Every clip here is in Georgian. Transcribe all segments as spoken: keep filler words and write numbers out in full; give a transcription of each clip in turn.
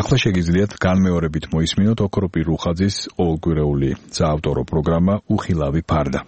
ახლა შეგიძლიათ განმეორებით მოისმინოთ ოქროპირ რუხაძის ყოველკვირეული საავტორო პროგრამა უხილავი ფარდა.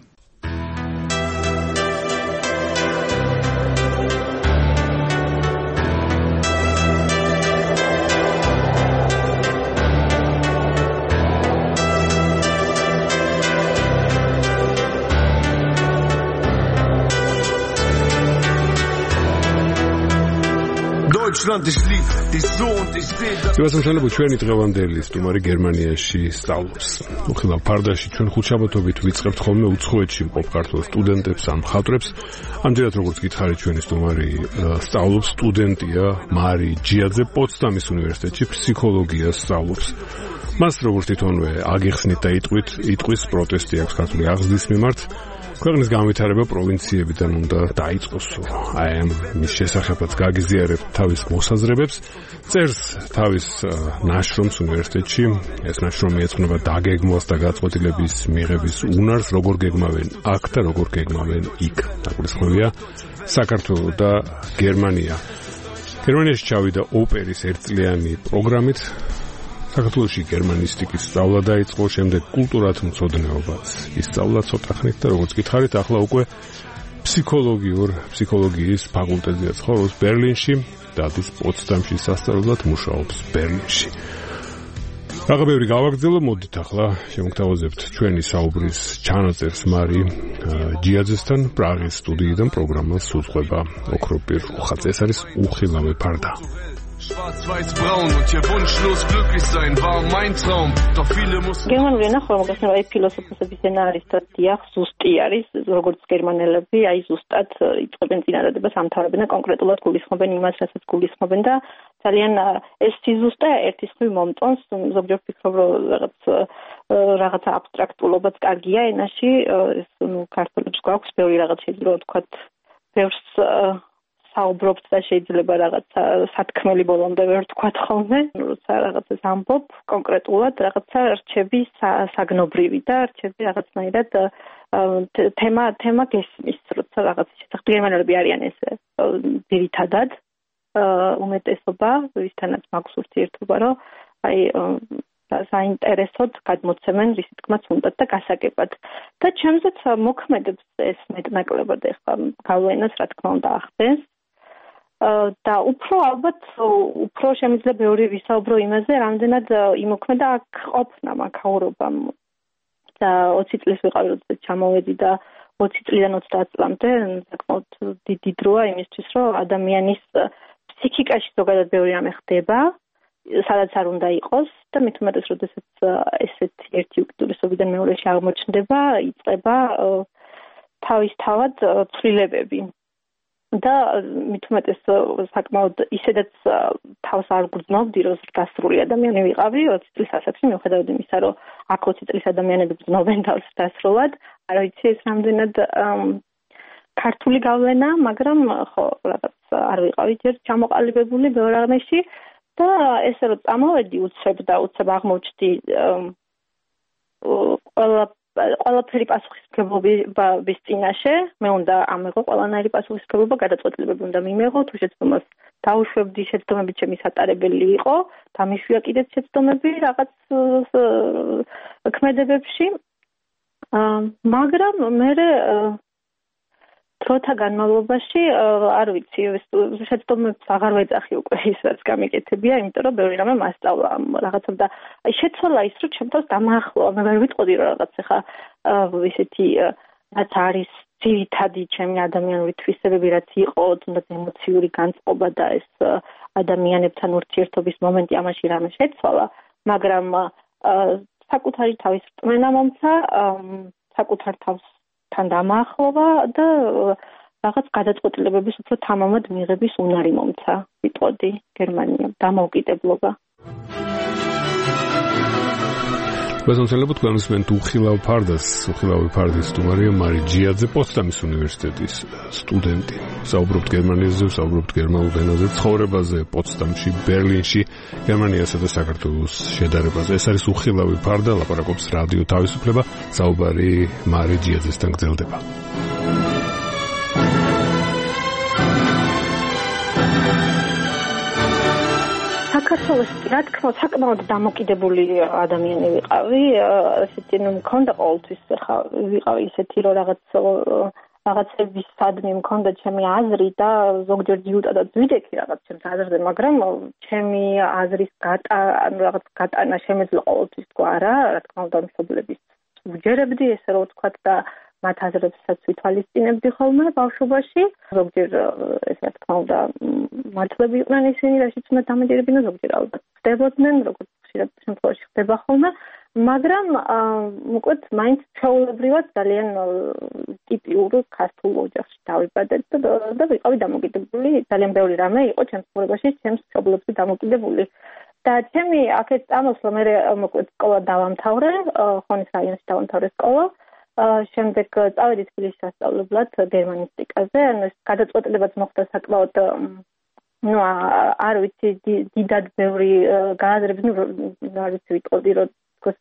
Სიუასამშენებლო ჩვენი დღევანდელი სტუმარი გერმანიაში სწავლობს. უხილავ ფარდაში ჩვენ ხუთშაბათობით ვიწყებთ ხოლმე უცხოეთში მყოფ ქართულ სტუდენტებს ან მხატვრებს. ამჯერად როგორც გითხარით ჩვენი სტუმარი სწავლობს, სტუდენტია მარი ჯიაძე პოცდამის უნივერსიტეტში ფსიქოლოგიას სწავლობს. მას როგორც თვითონვე აგიხსნით და იტყვით, იტყვის პროტესტი აქვს ქართული აღზრდის მიმართ. ქვეყნის განვითარება პროვინციებიდან უნდა დაიწყოს. აი ამ მის შესახებაც გაგიზიარებთ თავის მოსაზრებებს. წერს თავის ნაშრომს უნივერსიტეტში. ეს ნაშრომი ეძღვნება დაგეგმვას და გაწყვეტილების მიღების უნარს, როგორ გეგმავენ აქ და როგორ გეგმავენ იქ. დაგულისხმებია საქართველო და გერმანია. გერმანიაში ჩავიდა ოპერის ერთწლიანი პროგრამით. საქართველოში გერმანისტიკის სწავლა დაიწყო, შემდეგ კულტურათმცოდნეობაც ისწავლა ცოტა ხნით და როგორც გითხარით, ახლა უკვე ფსიქოლოგიურ ფსიქოლოგიის ფაკულტეტზე ცხოვრობს ბერლინში, დადის პოცდამში სასწავლებლად მუშაობს ბერლინში. რაღა ბევრი გავაგრძელო, მოდით ახლა შემოგთავაზებთ ჩვენი საუბრის ჩანაწერს მარი ჯიაძესთან პრაღის სტუდიიდან პროგრამას უძღვება ოქროპირ რუხაძე. ეს არის უხილავი ფარდა. Schwarz-weiß-braun und hier wunschlos glücklich sein war mein Traum, doch viele mussten... გერმანული ენა ხოლმე აი ფილოსოფოსების ენა არის და დიახ, ზუსტი არის, როგორც გერმანელები, აი ზუსტად იწყებენ წინადადებას, ამთავრებენ და კონკრეტულად გულისხმობენ იმას, რასაც გულისხმობენ და ძალიან ეს სიზუსტე ერთის ხრი მომწონს, ზოგჯერ ვფიქრობ, რომ რაღაც რაღაცა აბსტრაქტულობაც კარგია ენაში, ეს ნუ ქართულებს გვაქვს ბევრი რაღაც შეიძლება ვთქვათ, ბევრს საუბრობთ და შეიძლება რაღაცა სათქმელი ბოლომდე ვერ თქვათ ხოლმე, როცა რაღაცას ამბობ, კონკრეტულად რაღაცა რჩები საგნობრივი და რჩები რაღაცნაირად თემა თემა გესმის, როცა რაღაცის შესახებ გერმანელები არიან ესე ძირითადად უმეტესობა, ვისთანაც მაქვს ურთიერთობა, რომ აი საინტერესოდ გადმოცემენ რის თქმაც უნდათ და გასაგებად. და ჩემზეც მოქმედებს ეს მეტნაკლებად ახლა გავლენას რა თქმა უნდა ახდენს. და უფრო ალბათ უფრო შემიძლია ბევრი ვისაუბრო იმაზე, რამდენად იმოქმედა აქ ყოფნა მაქაურობამ. და ოცი წლის ვიყავი, როდესაც ჩამოვედი და ოცი წლიდან ოცდაათ წლამდე საკმაოდ დიდი დროა იმისთვის, რომ ადამიანის ფსიქიკაში ზოგადად ბევრი რამე ხდება, სადაც არ უნდა იყოს და მით უმეტეს, როდესაც ესეთი ერთი უკიდურესობიდან მეორეში აღმოჩნდება, იწყება თავისთავად ცვლილებები. და მით უმეტეს საკმაოდ ისედაც თავს არ გრძნობდი, რომ გასრული ადამიანი ვიყავი ოცი წლის ასაკში, მიუხედავად იმისა, რომ აქ ოცი წლის ადამიანები გრძნობენ თავს დასრულად, არ ვიცი ეს რამდენად ქართული გავლენა, მაგრამ ხო რაღაც არ ვიყავი ჯერ ჩამოყალიბებული ბევრ რამეში და ესე რომ წამოვედი უცებ და უცებ აღმოჩნდი ყველა ყველაფერი პასუხისმგებლობის წინაშე, მე უნდა ამეღო ყველანაირი პასუხისმგებლობა, გადაწყვეტილებები უნდა მიმეღო, თუ შეცდომას დაუშვებდი, შეცდომები ჩემი სატარებელი იყო, დამიშვია კიდეც შეცდომები რაღაც ქმედებებში, მაგრამ მე დროთა განმავლობაში არ ვიცი, შეცდომებს აღარ ვეძახი უკვე ის რაც გამიკეთებია, იმიტომ რომ ბევრი რამე მასწავლა რაღაცა და შეცვალა ის, რომ ჩემთვის დამაახლოა, მე ვერ ვიტყოდი რომ რაღაც ახლა ისეთი რაც არის ძირითადი ჩემი ადამიანური თვისებები, რაც იყო, თუნდაც ემოციური განწყობა და ეს ადამიანებთან ურთიერთობის მომენტი, ამაში რამე შეცვალა, მაგრამ საკუთარი თავის რწმენა მომცა, საკუთარ თავს თან დამაახლოვა და რაღაც გადაწყვეტილებების უფრო თამამად მიღების უნარი მომცა, ვიტყოდი გერმანია, დამოუკიდებლობა. გასამსლებოდ გვამისმენთ უხილავ ფარდას, უხილავი ფარდის სტუმარია მარი ჯიაძე, პოცდამის უნივერსიტეტის სტუდენტი. საუბრობთ გერმანიაზე, საუბრობთ გერმანულ ენაზე, ცხოვრებაზე პოცდამში, ბერლინში, გერმანიასა და საქართველოს შედარებაზე. ეს არის უხილავი ფარდა, ლაპარაკობს რადიო თავისუფლება, საუბარი მარი ჯიაძესთან გრძელდება. საქართველოში რა თქმა უნდა საკმაოდ დამოკიდებული ადამიანი ვიყავი, ესეთი ნუ მქონდა ყოველთვის ხა ვიყავი ისეთი რომ რაღაც რაღაცების სადმი მქონდა ჩემი აზრი და ზოგჯერ ძიუტა და ძვიდექი რაღაც ჩემს აზრზე, მაგრამ ჩემი აზრის გატა ანუ რაღაც გატანა შემეძლო ყოველთვის თქვა არა, რა თქმა უნდა მშობლების უჯერებდი ესე რომ ვთქვათ და მათ აზრებსაც ვითვალისწინებდი ხოლმე ბავშვობაში. ზოგჯერ ეს რა თქმა უნდა მართლები იყვნენ ისინი, რაშიც უნდა დამეჯერებინა, ზოგჯერ ალბათ ხდებოდნენ, როგორც ხშირად შემთხვევაში ხდება ხოლმე, მაგრამ მოკლედ მაინც ჩვეულებრივად ძალიან ტიპიურ ქართულ ოჯახში დავიბადე და ვიყავი დამოკიდებული, ძალიან ბევრი რამე იყო ჩემს ცხოვრებაში ჩემს მშობლებზე დამოკიდებული. და ჩემი აქეთ წამოსვლა მე მოკლედ სკოლა დავამთავრე, ხონის რაიონში დავამთავრე სკოლა. შემდეგ წავედი თბილისში სასწავლებლად გერმანისტიკაზე, ანუ ეს გადაწყვეტილებაც მოხდა საკმაოდ ну არ ვიცი დიდად ბევრი გააზრები, ну არ ვიცი ვიტყოდი რომ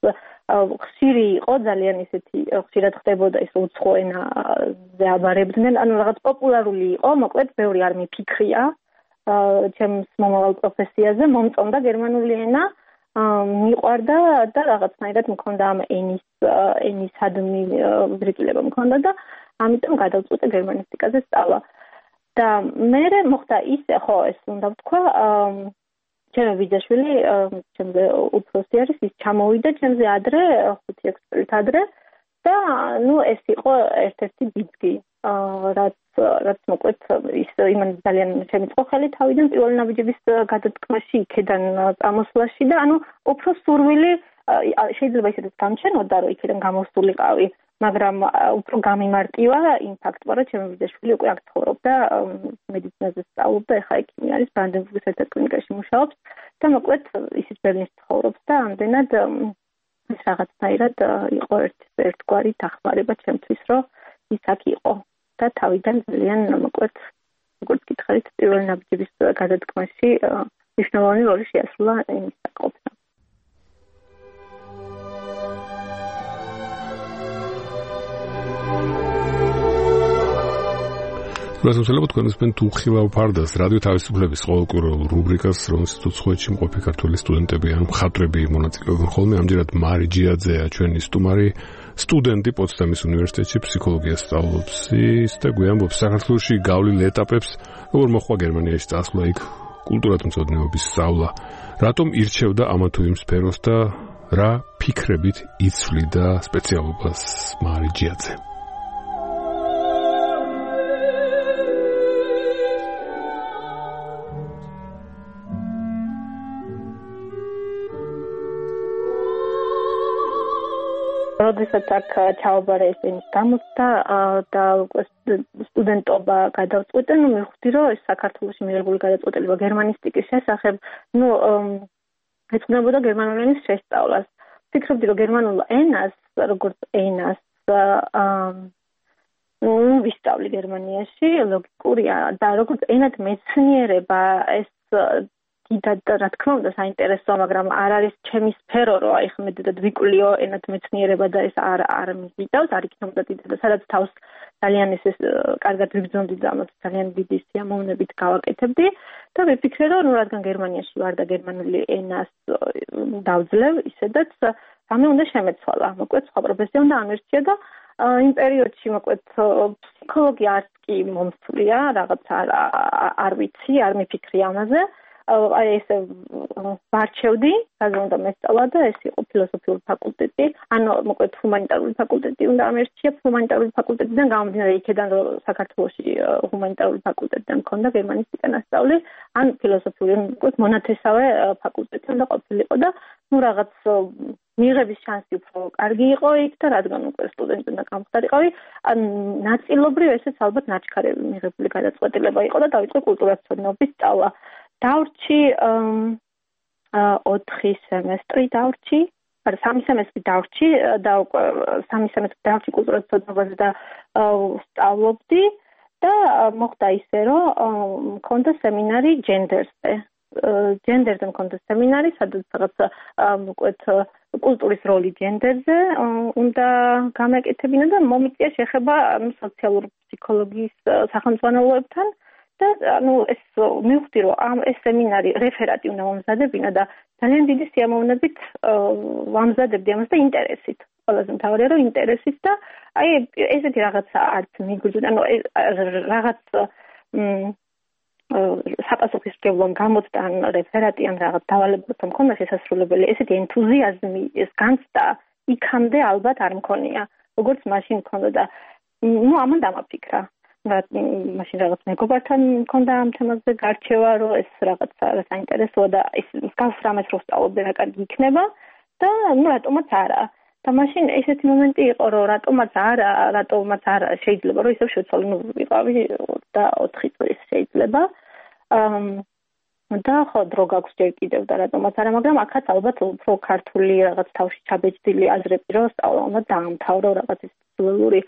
ხშირი იყო ძალიან ისეთი ხშირად ხდებოდა ის უცხო ენაზე აბარებდნენ, ანუ რაღაც პოპულარული იყო, მოკლედ ბევრი არ მიფიქრია ჩემს მომავალ პროფესიაზე, მომწონდა გერმანული ენა. მიყვარდა და რაღაცნაირად მქონდა ამ ენის ენისადმი ზრიკილება მქონდა და ამიტომ გადავწყვიტე გერმანისტიკაზე სწავლა. და მე მოხდა ისე, ხო, ეს უნდა ვთქვა, ჩემი ბიძაშვილი, ჩემზე უფროსი არის, ის ჩამოვიდა ჩემზე ადრე, ხუთი ექვსი წლით ადრე და ნუ ეს იყო ერთ-ერთი ბიძგი, რაც რაც მოკლედ ის იმან ძალიან შემიწყო ხელი თავიდან პირველი ნაბიჯების გადადგმაში, იქიდან წამოსვლაში და ანუ უფრო სურვილი შეიძლება ისედაც გამჩენოდა, რომ იქიდან გამოსულიყავი, მაგრამ უფრო გამიმარტივა იმ ფაქტმა, რომ ჩემი ბიძაშვილი უკვე აქ ცხოვრობდა, მედიცინაზე სწავლობდა, ახლა იქ არის ბრანდენბურგის ერთ-ერთ კლინიკაში მუშაობს და მოკლედ ისიც ბერლინში ცხოვრობს და ამდენად ეს რაღაცნაირად იყო ერთგვარი დახმარება ჩემთვის, რომ ის აქ იყო. და თავიდან ძალიან მოკლედ როგორც გითხარით პირველი ნაბიჯების გადადგმაში მნიშვნელოვანი როლი შეასრულა იმის საკითხთან. გასულიყო თქვენ უსმენთ უხილავ ფარდას რადიო თავისუფლების ყოველკვირეულ რუბრიკას, რომელსაც უცხოეთში მყოფი ქართველი სტუდენტები ან მხატვრები მონაწილეობენ ხოლმე. ამჯერად მარი ჯიაძეა ჩვენი სტუმარი, სტუდენტი პოცდამის უნივერსიტეტში ფსიქოლოგიას სწავლობს ის და გვიამბობს საქართველოში გავლილ ეტაპებს, როგორ მოხდა გერმანიაში წასვლა, იქ კულტურათმცოდნეობის სწავლა, რატომ ირჩევდა ამა თუ იმ სფეროს და რა ფიქრებით იცვლიდა სპეციალობას მარი ჯიაძე. როდესაც აქ ჩავაბარე ესენის გამოცდა და სტუდენტობა გადავწყვიტე, ნუ მივხვდი, რომ ეს საქართველოში მიღებული გადაწყვეტილება გერმანისტიკის შესახებ, ნუ ეწყნებოდა გერმანული ენის შესწავლას. ვფიქრობდი, რომ გერმანულ ენას, როგორც ენას, ნუ ვისწავლი გერმანიაში, ლოგიკურია და როგორც ენად მეცნიერება ეს დიდად რა თქმა უნდა საინტერესოა, მაგრამ არ არის ჩემი სფერო, რომ აი ხმედ და ვიკვლიო ენად მეცნიერება და ეს არ არ მიზიდავს, არ იქნებოდა დიდად და სადაც თავს ძალიან ეს კარგად ვიბრძონდი და ამას ძალიან დიდი სიამოვნებით გავაკეთებდი და ვიფიქრე, რომ ნუ რადგან გერმანიაში ვარ და გერმანული ენას დავძლევ, ისედაც რამე უნდა შემეცვალა. მოკლედ სხვა პროფესია უნდა ამერჩია და იმ პერიოდში მოკლედ ფსიქოლოგია არც კი მომსვლია, რაღაც არ არ ვიცი, არ მიფიქრი ამაზე. აი ესე ვარჩევდი, რადგან უნდა მესწავლა და ეს იყო ფილოსოფიური ფაკულტეტი, ანუ მოკლედ ჰუმანიტარული ფაკულტეტი უნდა ამერჩია, ჰუმანიტარული ფაკულტეტიდან გამომდინარე იქიდან რომ საქართველოში ჰუმანიტარული ფაკულტეტიდან მქონდა გერმანისტიკა ნასწავლი, ან ფილოსოფიური მოკლედ მონათესავე ფაკულტეტი უნდა ყოფილიყო და ნუ რაღაც მიღების შანსი უფრო კარგი იყო იქ და რადგან უკვე სტუდენტი უნდა გამხდარიყავი, ნაწილობრივ ესეც ალბათ ნაჩქარევი მიღებული გადაწყვეტილება იყო და დავიწყე კულტურათმცოდნეობის სწავლა. დავრჩი ოთხი სემესტრი დავრჩი, არა სამი სემესტრი დავრჩი და სამი სემესტრი დავრჩი კულტურათმცოდნეობაზე და სწავლობდი და მოხდა ისე, რომ მქონდა სემინარი ჯენდერზე. ჯენდერზე მქონდა სემინარი, სადაც რაღაც მოკლედ კულტურის როლი ჯენდერზე უნდა გამეკეთებინა და მომიწია შეხება სოციალურ ფსიქოლოგიის სახელმძღვანელოებთან და ანუ ეს მივხვდი რომ ამ ეს სემინარი რეფერატი უნდა მომზადებინა და ძალიან დიდი სიამოვნებით ვამზადებდი ამას და ინტერესით. ყველაზე მთავარია რომ ინტერესით და აი ესეთი რაღაცა არც მიგვიძუნა, ანუ რაღაც საპასუხისმგებლობამ გამოცდა ან რეფერატი ან რაღაც დავალებებთან მქონდა შესასრულებელი, ესეთი ენთუზიაზმი, ეს განცდა იქამდე ალბათ არ მქონია, როგორც მაშინ მქონდა და ნუ ამან დამაფიქრა. მაშინ რაღაც მეგობართან მქონდა ამ თემაზე გარჩევა, რომ ეს რაღაცა საინტერესოა და ეს მსგავს რამეს რო ვსწავლობდი რა კარგი იქნება და ნუ რატომაც არა. და მაშინ ესეთი მომენტი იყო, რომ რატომაც არა, რატომაც არა შეიძლება რომ ისევ შევცვალო, ნუ ვიყავი ოცდაოთხი წლის შეიძლება. და ხო დრო გაქვს ჯერ კიდევ და რატომაც არა, მაგრამ აქაც ალბათ უფრო ქართული რაღაც თავში ჩაბეჭდილი აზრები რომ სწავლა უნდა დაამთავრო რაღაც ის სპეციალური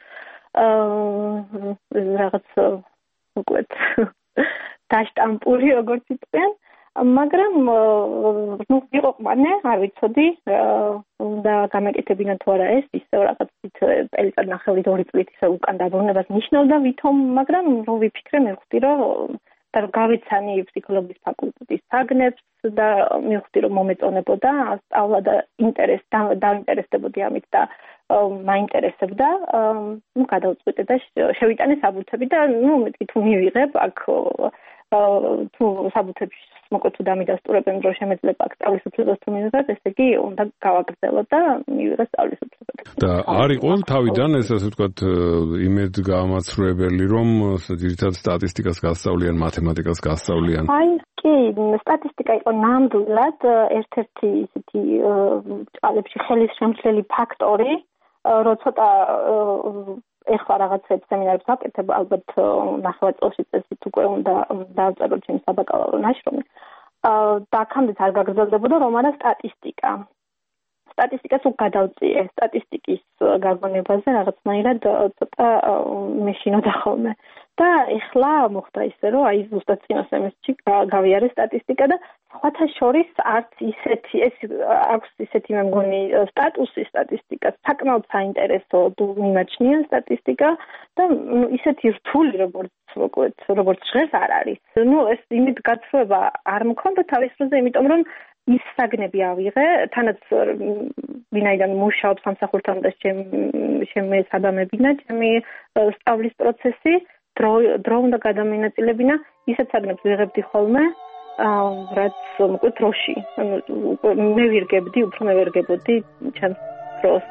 რაღაც უკვეთ დაშტამპური როგორც იტყვიან, მაგრამ ნუ იყო ყმანე, არ ვიცოდი და გამეკეთებინა თუ არა ეს ისევ რაღაც წელიწად ნახევრით ორი წლით ისე უკან დაბრუნებას ნიშნავდა ვითომ, მაგრამ რო ვიფიქრე მივხვდი რომ და გავეცანი ფსიქოლოგიის ფაკულტეტის საგნებს და მივხვდი რომ მომეწონებოდა სწავლა და ინტერეს დაინტერესდებოდი ამით და მაინტერესებდა, ნუ გადავწყვიტე და შევიტანე საბუთები და ნუ მეთქი თუ მივიღებ აქ თუ საბუთებში მოკლედ თუ დამიდასტურებენ რომ შემეძლება აქ სწავლის უფლებას თუ მივიღებ, ესე იგი უნდა გავაგრძელო და მივიღე სწავლის უფლება. და არ იყო თავიდან ეს ასე ვთქვათ იმედ გამაცრუებელი რომ ძირითადად სტატისტიკას გასწავლიან, მათემატიკას გასწავლიან? აი კი, სტატისტიკა იყო ნამდვილად ერთ-ერთი ისეთი ჭალებში ხელის შემცვლელი ფაქტორი, რო ცოტა ეხლა რაღაცებს სემინარებს ვაკეთებ, ალბათ ნახევარ წელში წესით უკვე უნდა დავწერო ჩემი საბაკალავრო ნაშრომი. და აქამდეც არ გაგრძელდებოდა რომ არა სტატისტიკა. სტატისტიკას უკვე გადავწიე, სტატისტიკის გაგონებაზე რაღაცნაირად ცოტა მეშინოდა ხოლმე. და ეხლა მოხდა ისე რომ აი ზუსტად წინა სემესტრში გავიარე სტატისტიკა და სხვათა შორის არც ისეთი ეს აქვს ისეთი მე მგონი სტატუსი სტატისტიკას, საკმაოდ საინტერესო მიმაჩნია სტატისტიკა და ისეთი რთული როგორც როგორც როგორც ჟღერს არ არის. ნუ ეს იმით გაცრუება არ მქონდა თავის დროზე, იმიტომ რომ ის საგნები ავიღე, თანაც ვინაიდან მუშაობ სამსახურთან და შემესაბამებინა ჩემი სწავლის პროცესი, დრო დრო უნდა გადამინაწილებინა, ისეთ საგნებს ვიღებდი ხოლმე, რაც მოკლედ დროში. მე ვირგებდი, უფრო მე ვერგებოდი ჩემს დროს.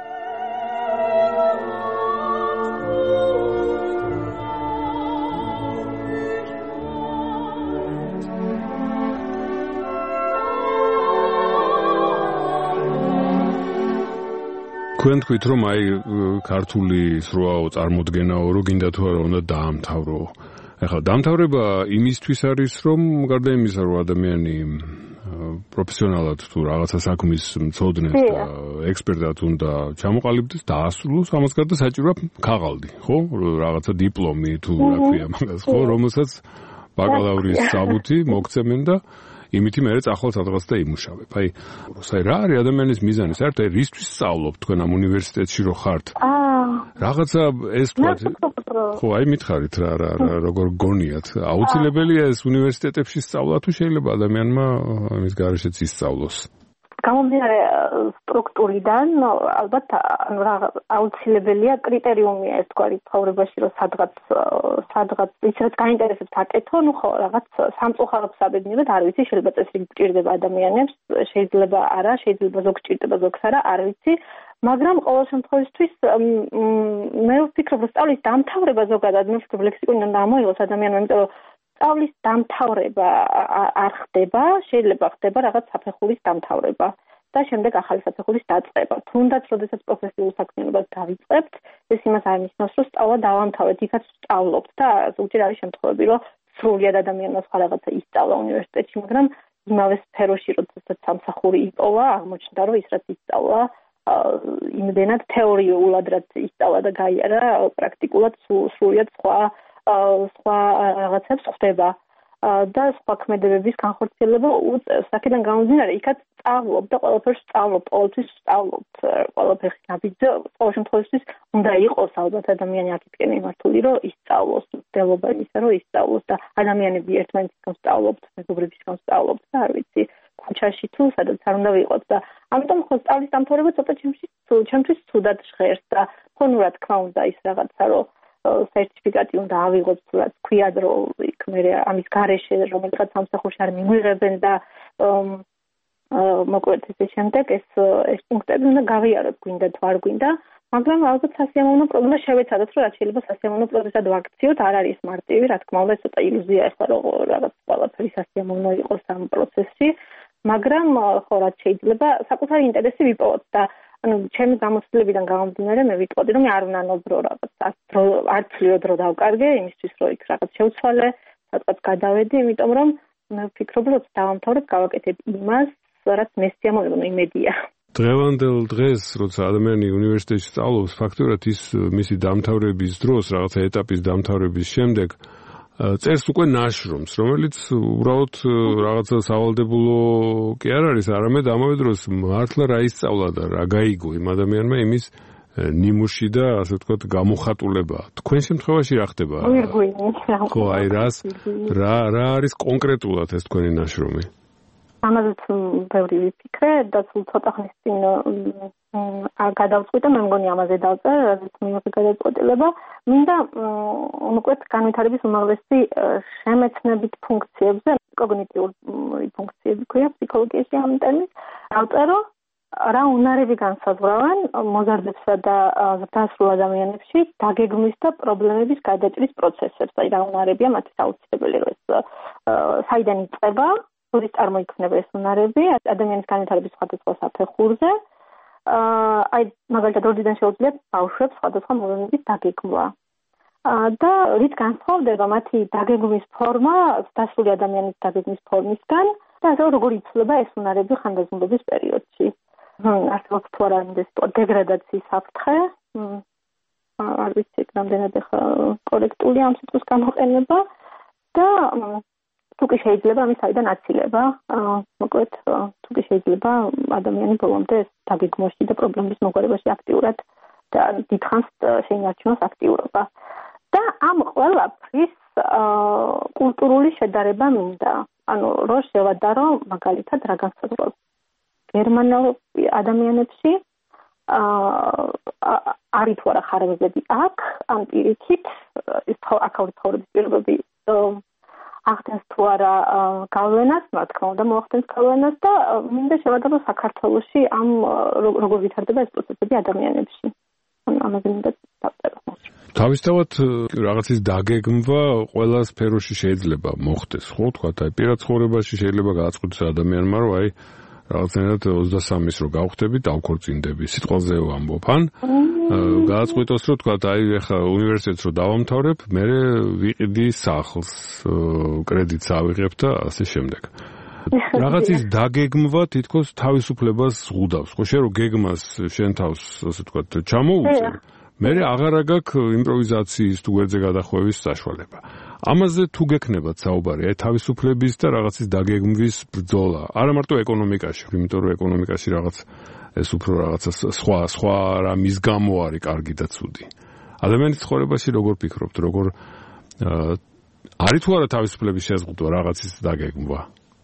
თქვენ თქვით რომ აი ქართული სროაო წარმოდგენაო რომ გინდა თუ არა უნდა დაამთავრო. ეხლა დამთავრება იმისთვის არის რომ გარდა იმისა რომ ადამიანი პროფესიონალად თუ რაღაცა საქმის მცოდნეს და ექსპერტად უნდა ჩამოყალიბდეს და ასრულოს, ამას გარდა საჭიროა ქაღალდი, ხო? რაღაცა დიპლომი თუ რა ქვია მაგას, ხო, რომელსაც ბაკალავრის საბუთი მოგცემენ და იმითი მე წახვალ სადღაც და იმუშავებ. აი, როცა რა არის ადამიანის მიზანი, საერთოდ აი რისთვის სწავლობ თქვენ ამ უნივერსიტეტში რო ხართ? აა, რაღაცა ეს თქვა. ხო, აი მითხარით რა რა როგორ გონიათ? აუცილებელია ეს უნივერსიტეტებში სწავლა თუ შეიძლება ადამიანმა ამის გარეშეც ისწავლოს? გამომდინარე სტრუქტურიდან, ალბათ ანუ რა აუცილებელია კრიტერიუმია ეს თქვა ცხოვრებაში, რომ სადღაც სადღაც ის რაც გაინტერესებს აკეთო, ну ხო, რაღაც სამწუხაროდ საბედნიეროდ არ ვიცი, შეიძლება წესრიგი გჭირდება ადამიანებს, შეიძლება არა, შეიძლება ზოგ გჭირდება ზოგს არა, არ ვიცი, მაგრამ ყოველ შემთხვევაში მე ვფიქრობ, რომ სწავლის დამთავრება ზოგადად, მე ვფიქრობ, ლექსიკონი უნდა ამოიღოს ადამიანმა, იმიტომ რომ სწავლის დამთავრება არ ხდება, შეიძლება ხდება რაღაც საფეხურის დამთავრება და შემდეგ ახალი საფეხურის დაწყება. თუნდაც, როდესაც პროფესიულ საქმიანობას დავიწყებთ, ეს იმას არ ნიშნავს, რომ სწავლა დავამთავრეთ, იქაც სწავლობთ და ზოგჯერ არის შემთხვევები, რომ სრულად ადამიანმა სხვა რაღაცა ისწავლა უნივერსიტეტში, მაგრამ იმავე სფეროში, როდესაც სამსახური იპოვა, აღმოჩნდა, რომ ის რაც ისწავლა, იმდენად თეორიულად რაც ისწავლა და გაიარა, პრაქტიკულად სრულად სხვა სხვა რაღაცებს ხდება. და სხვა ქმედებების განხორციელება უწევს. აქედან გამომდინარე, იქაც სწავლობ და ყველაფერს სწავლობ, ყოველთვის სწავლობ, ყველაფერს გაბიძო, ყოველ შემთხვევაში უნდა იყოს ალბათ ადამიანი აქეთკენ იმართული, რომ ისწავლოს, მცდელობა იმისა, რომ ისწავლოს და ადამიანები ერთმანეთისგან სწავლობთ, მეგობრებისგან სწავლობთ და არ ვიცი, ქუჩაში თუ სადაც არ უნდა ვიყოთ და ამიტომ ხო სწავლის დამთავრება ცოტა ჩემთვის ჩემთვის ცუდად ჟღერს და ხო რა თქმა უნდა ის რაღაცა რომ სერტიფიკატი უნდა ავიღოთ, რაც ქვია რომ იქ მე ამის გარეშე რომელიღაც სამსახურში არ მიგვიღებენ და მოკლედ ესე შემდეგ ეს ეს პუნქტები უნდა გავიაროთ გვინდა თუ არ გვინდა, მაგრამ ალბათ სასიამოვნო პროგრამა შევეცადოთ, რომ რაც შეიძლება სასიამოვნო პროგრესად ვაქციოთ, არ არის მარტივი, რა თქმა უნდა, ცოტა ილუზია ახლა რომ რაღაც ყველაფერი სასიამოვნო იყოს ამ პროცესში, მაგრამ ხო რაც შეიძლება საკუთარი ინტერესი ვიპოვოთ და ანუ ჩემი გამოცდილებიდან გამომდინარე მე ვიტყოდი რომ მე არ უნანობრო რაღაც არ ცლიო დრო დავკარგე იმისთვის რომ იქ რაღაც შევცვალე, სადღაც გადავედი, იმიტომ რომ მე ვფიქრობ რომ დავამთავრებ გავაკეთებ იმას, რაც მე სიამოვნო იმედია. დღევანდელ დღეს, როცა ადამიანი უნივერსიტეტში სწავლობს, ფაქტობრივად ის მისი დამთავრების დროს, რაღაცა ეტაპის დამთავრების შემდეგ წერს უკვე ნაშრომს, რომელიც უბრალოდ რაღაცა სავალდებულო კი არ არის, არამედ ამავე დროს მართლა რა ისწავლა და რა გაიგო იმ ადამიანმა იმის ნიმუში და ასე ვთქვათ გამოხატულება. თქვენ შემთხვევაში რა ხდება? ხო, აი რას რა რა არის კონკრეტულად ეს თქვენი ნაშრომი? ამაზეც ბევრი ვიფიქრე და სულ ცოტა ხნის წინ გადავწყვიტე, მე მგონი ამაზე დავწერე, რადგან მიიღე გადაწყვეტილება. მინდა მოკლედ განვითარების უმაღლესი შემეცნებით ფუნქციებზე, კოგნიტიური ფუნქციები ქვია ფსიქოლოგიაში ამ ტერმინს, დავწერო რა უნარები განსაზღვრავენ მოზარდებსა და ზრდასრულ ადამიანებში დაგეგმვის და პრობლემების გადაჭრის პროცესებს. აი რა უნარებია მათი საუცხოელი რომ ეს საიდან იწყება, როდის წარმოიქმნება ეს უნარები ადამიანის განვითარების სხვადასხვა საფეხურზე. აი მაგალითად როდიდან შეუძლიათ ბავშვებს სხვადასხვა მოვლენების დაგეგმვა. და რით განსხვავდება მათი დაგეგმვის ფორმა ზრდასრული ადამიანის დაგეგმვის ფორმისგან და ასე როგორ იცვლება ეს უნარები ხანდაზმულობის პერიოდში. არსებობს თუ არა ეს დეგრადაციის საფრთხე, არ ვიცი რამდენად კორექტული ამ სიტყვის გამოყენება და თუ კი შეიძლება ამის საიდან აცილება, მოკლედ თუ კი შეიძლება ადამიანი ბოლომდე დაგეგმვაში და პრობლემის მოგვარებაში აქტიურად და დიდხანს შეინარჩუნოს აქტიურობა. და ამ ყველაფრის კულტურული შედარება მინდა. ანუ რო შევადარო მაგალითად რა განსაზღვრავს გერმანელ ადამიანებში არის თუ არა ხარებები აქ ამ პირიქით ის აქაური ცხოვრების პირობები ახდენს თუ არა გავლენას, რა თქმა უნდა მოახდენს გავლენას და მინდა შევადარო საქართველოში ამ როგორ ვითარდება ეს პროცესები ადამიანებში. ამაზე მინდა დავწერო. თავისთავად რაღაცის დაგეგმვა ყველა სფეროში შეიძლება მოხდეს, ხო, თქვა, აი პირად ცხოვრებაში შეიძლება გააწყდეს ადამიანმა, რომ აი რაღაცნაირად ოცდასამის რო გავხდები, დავქორწინდები, სიტყვაზე ვამბობ, ან გააწყვიტოს, რომ თქვა, აი ეხლა უნივერსიტეტს რო დავამთავრებ, მე ვიყიდი სახლს, კრედიტს ავიღებ და ასე შემდეგ. რაღაცის დაგეგმვა თითქოს თავისუფლებას ზღუდავს. ხო, შენ რო გეგმას შენ თავს, ასე ვთქვათ, ჩამოუწევ, მე აღარა გაქვს იმპროვიზაციის თუ გვერდზე გადახვევის საშუალება. ამაზე თუ გექნებათ საუბარი, აი თავისუფლების და რაღაცის დაგეგმვის ბრძოლა. არა მარტო ეკონომიკაში, იმიტომ რომ ეკონომიკაში რაღაც ეს უფრო რაღაცა სხვა სხვა რამის გამო არის კარგი და ცუდი. ადამიანის ცხოვრებაში როგორ ფიქრობთ, როგორ არის თუ არა თავისუფლების შეზღუდვა, რაღაცის დაგეგმვა?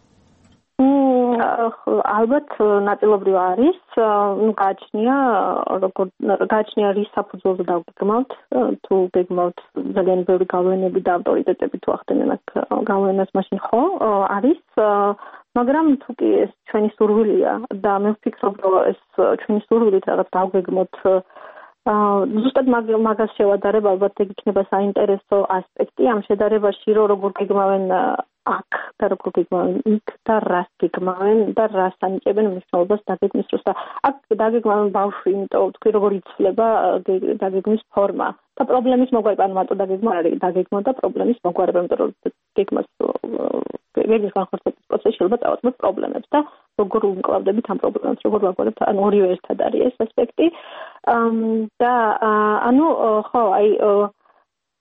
ალბათ ნაწილობრივ არის, ну გააჩნია როგორ გააჩნია რის საფუძველზე დავგეგმავთ, თუ გეგმავთ ძალიან ბევრი გავლენები და ავტორიტეტები თუ ახდენენ აქ გავლენას, მაშინ ხო არის, მაგრამ თუ კი ეს ჩვენი სურვილია და მე ვფიქრობ, რომ ეს ჩვენი სურვილით რაღაც დავგეგმოთ ზუსტად მაგას შევადარებ, ალბათ ეგ იქნება საინტერესო ასპექტი ამ შედარებაში, რომ როგორ გეგმავენ აქ და როგორ გეგმავენ იქ და რას გეგმავენ და რას ანიჭებენ მნიშვნელობას დაგეგმვის დროს და აქ დაგეგმავენ ბავშვი, იმიტომ თქვი როგორ იცვლება დაგეგმვის ფორმა და პრობლემის მოგვარება, ანუ მარტო დაგეგმა არ არის, დაგეგმა და პრობლემის მოგვარება, იმიტომ რომ გეგმას გეგმის განხორციელების პროცესში შეიძლება წავაწყოთ პრობლემებს და როგორ უმკლავდებით ამ პრობლემებს, როგორ ვაგვარებთ, ანუ ორივე ერთად არის ეს ასპექტი და ანუ ხო, აი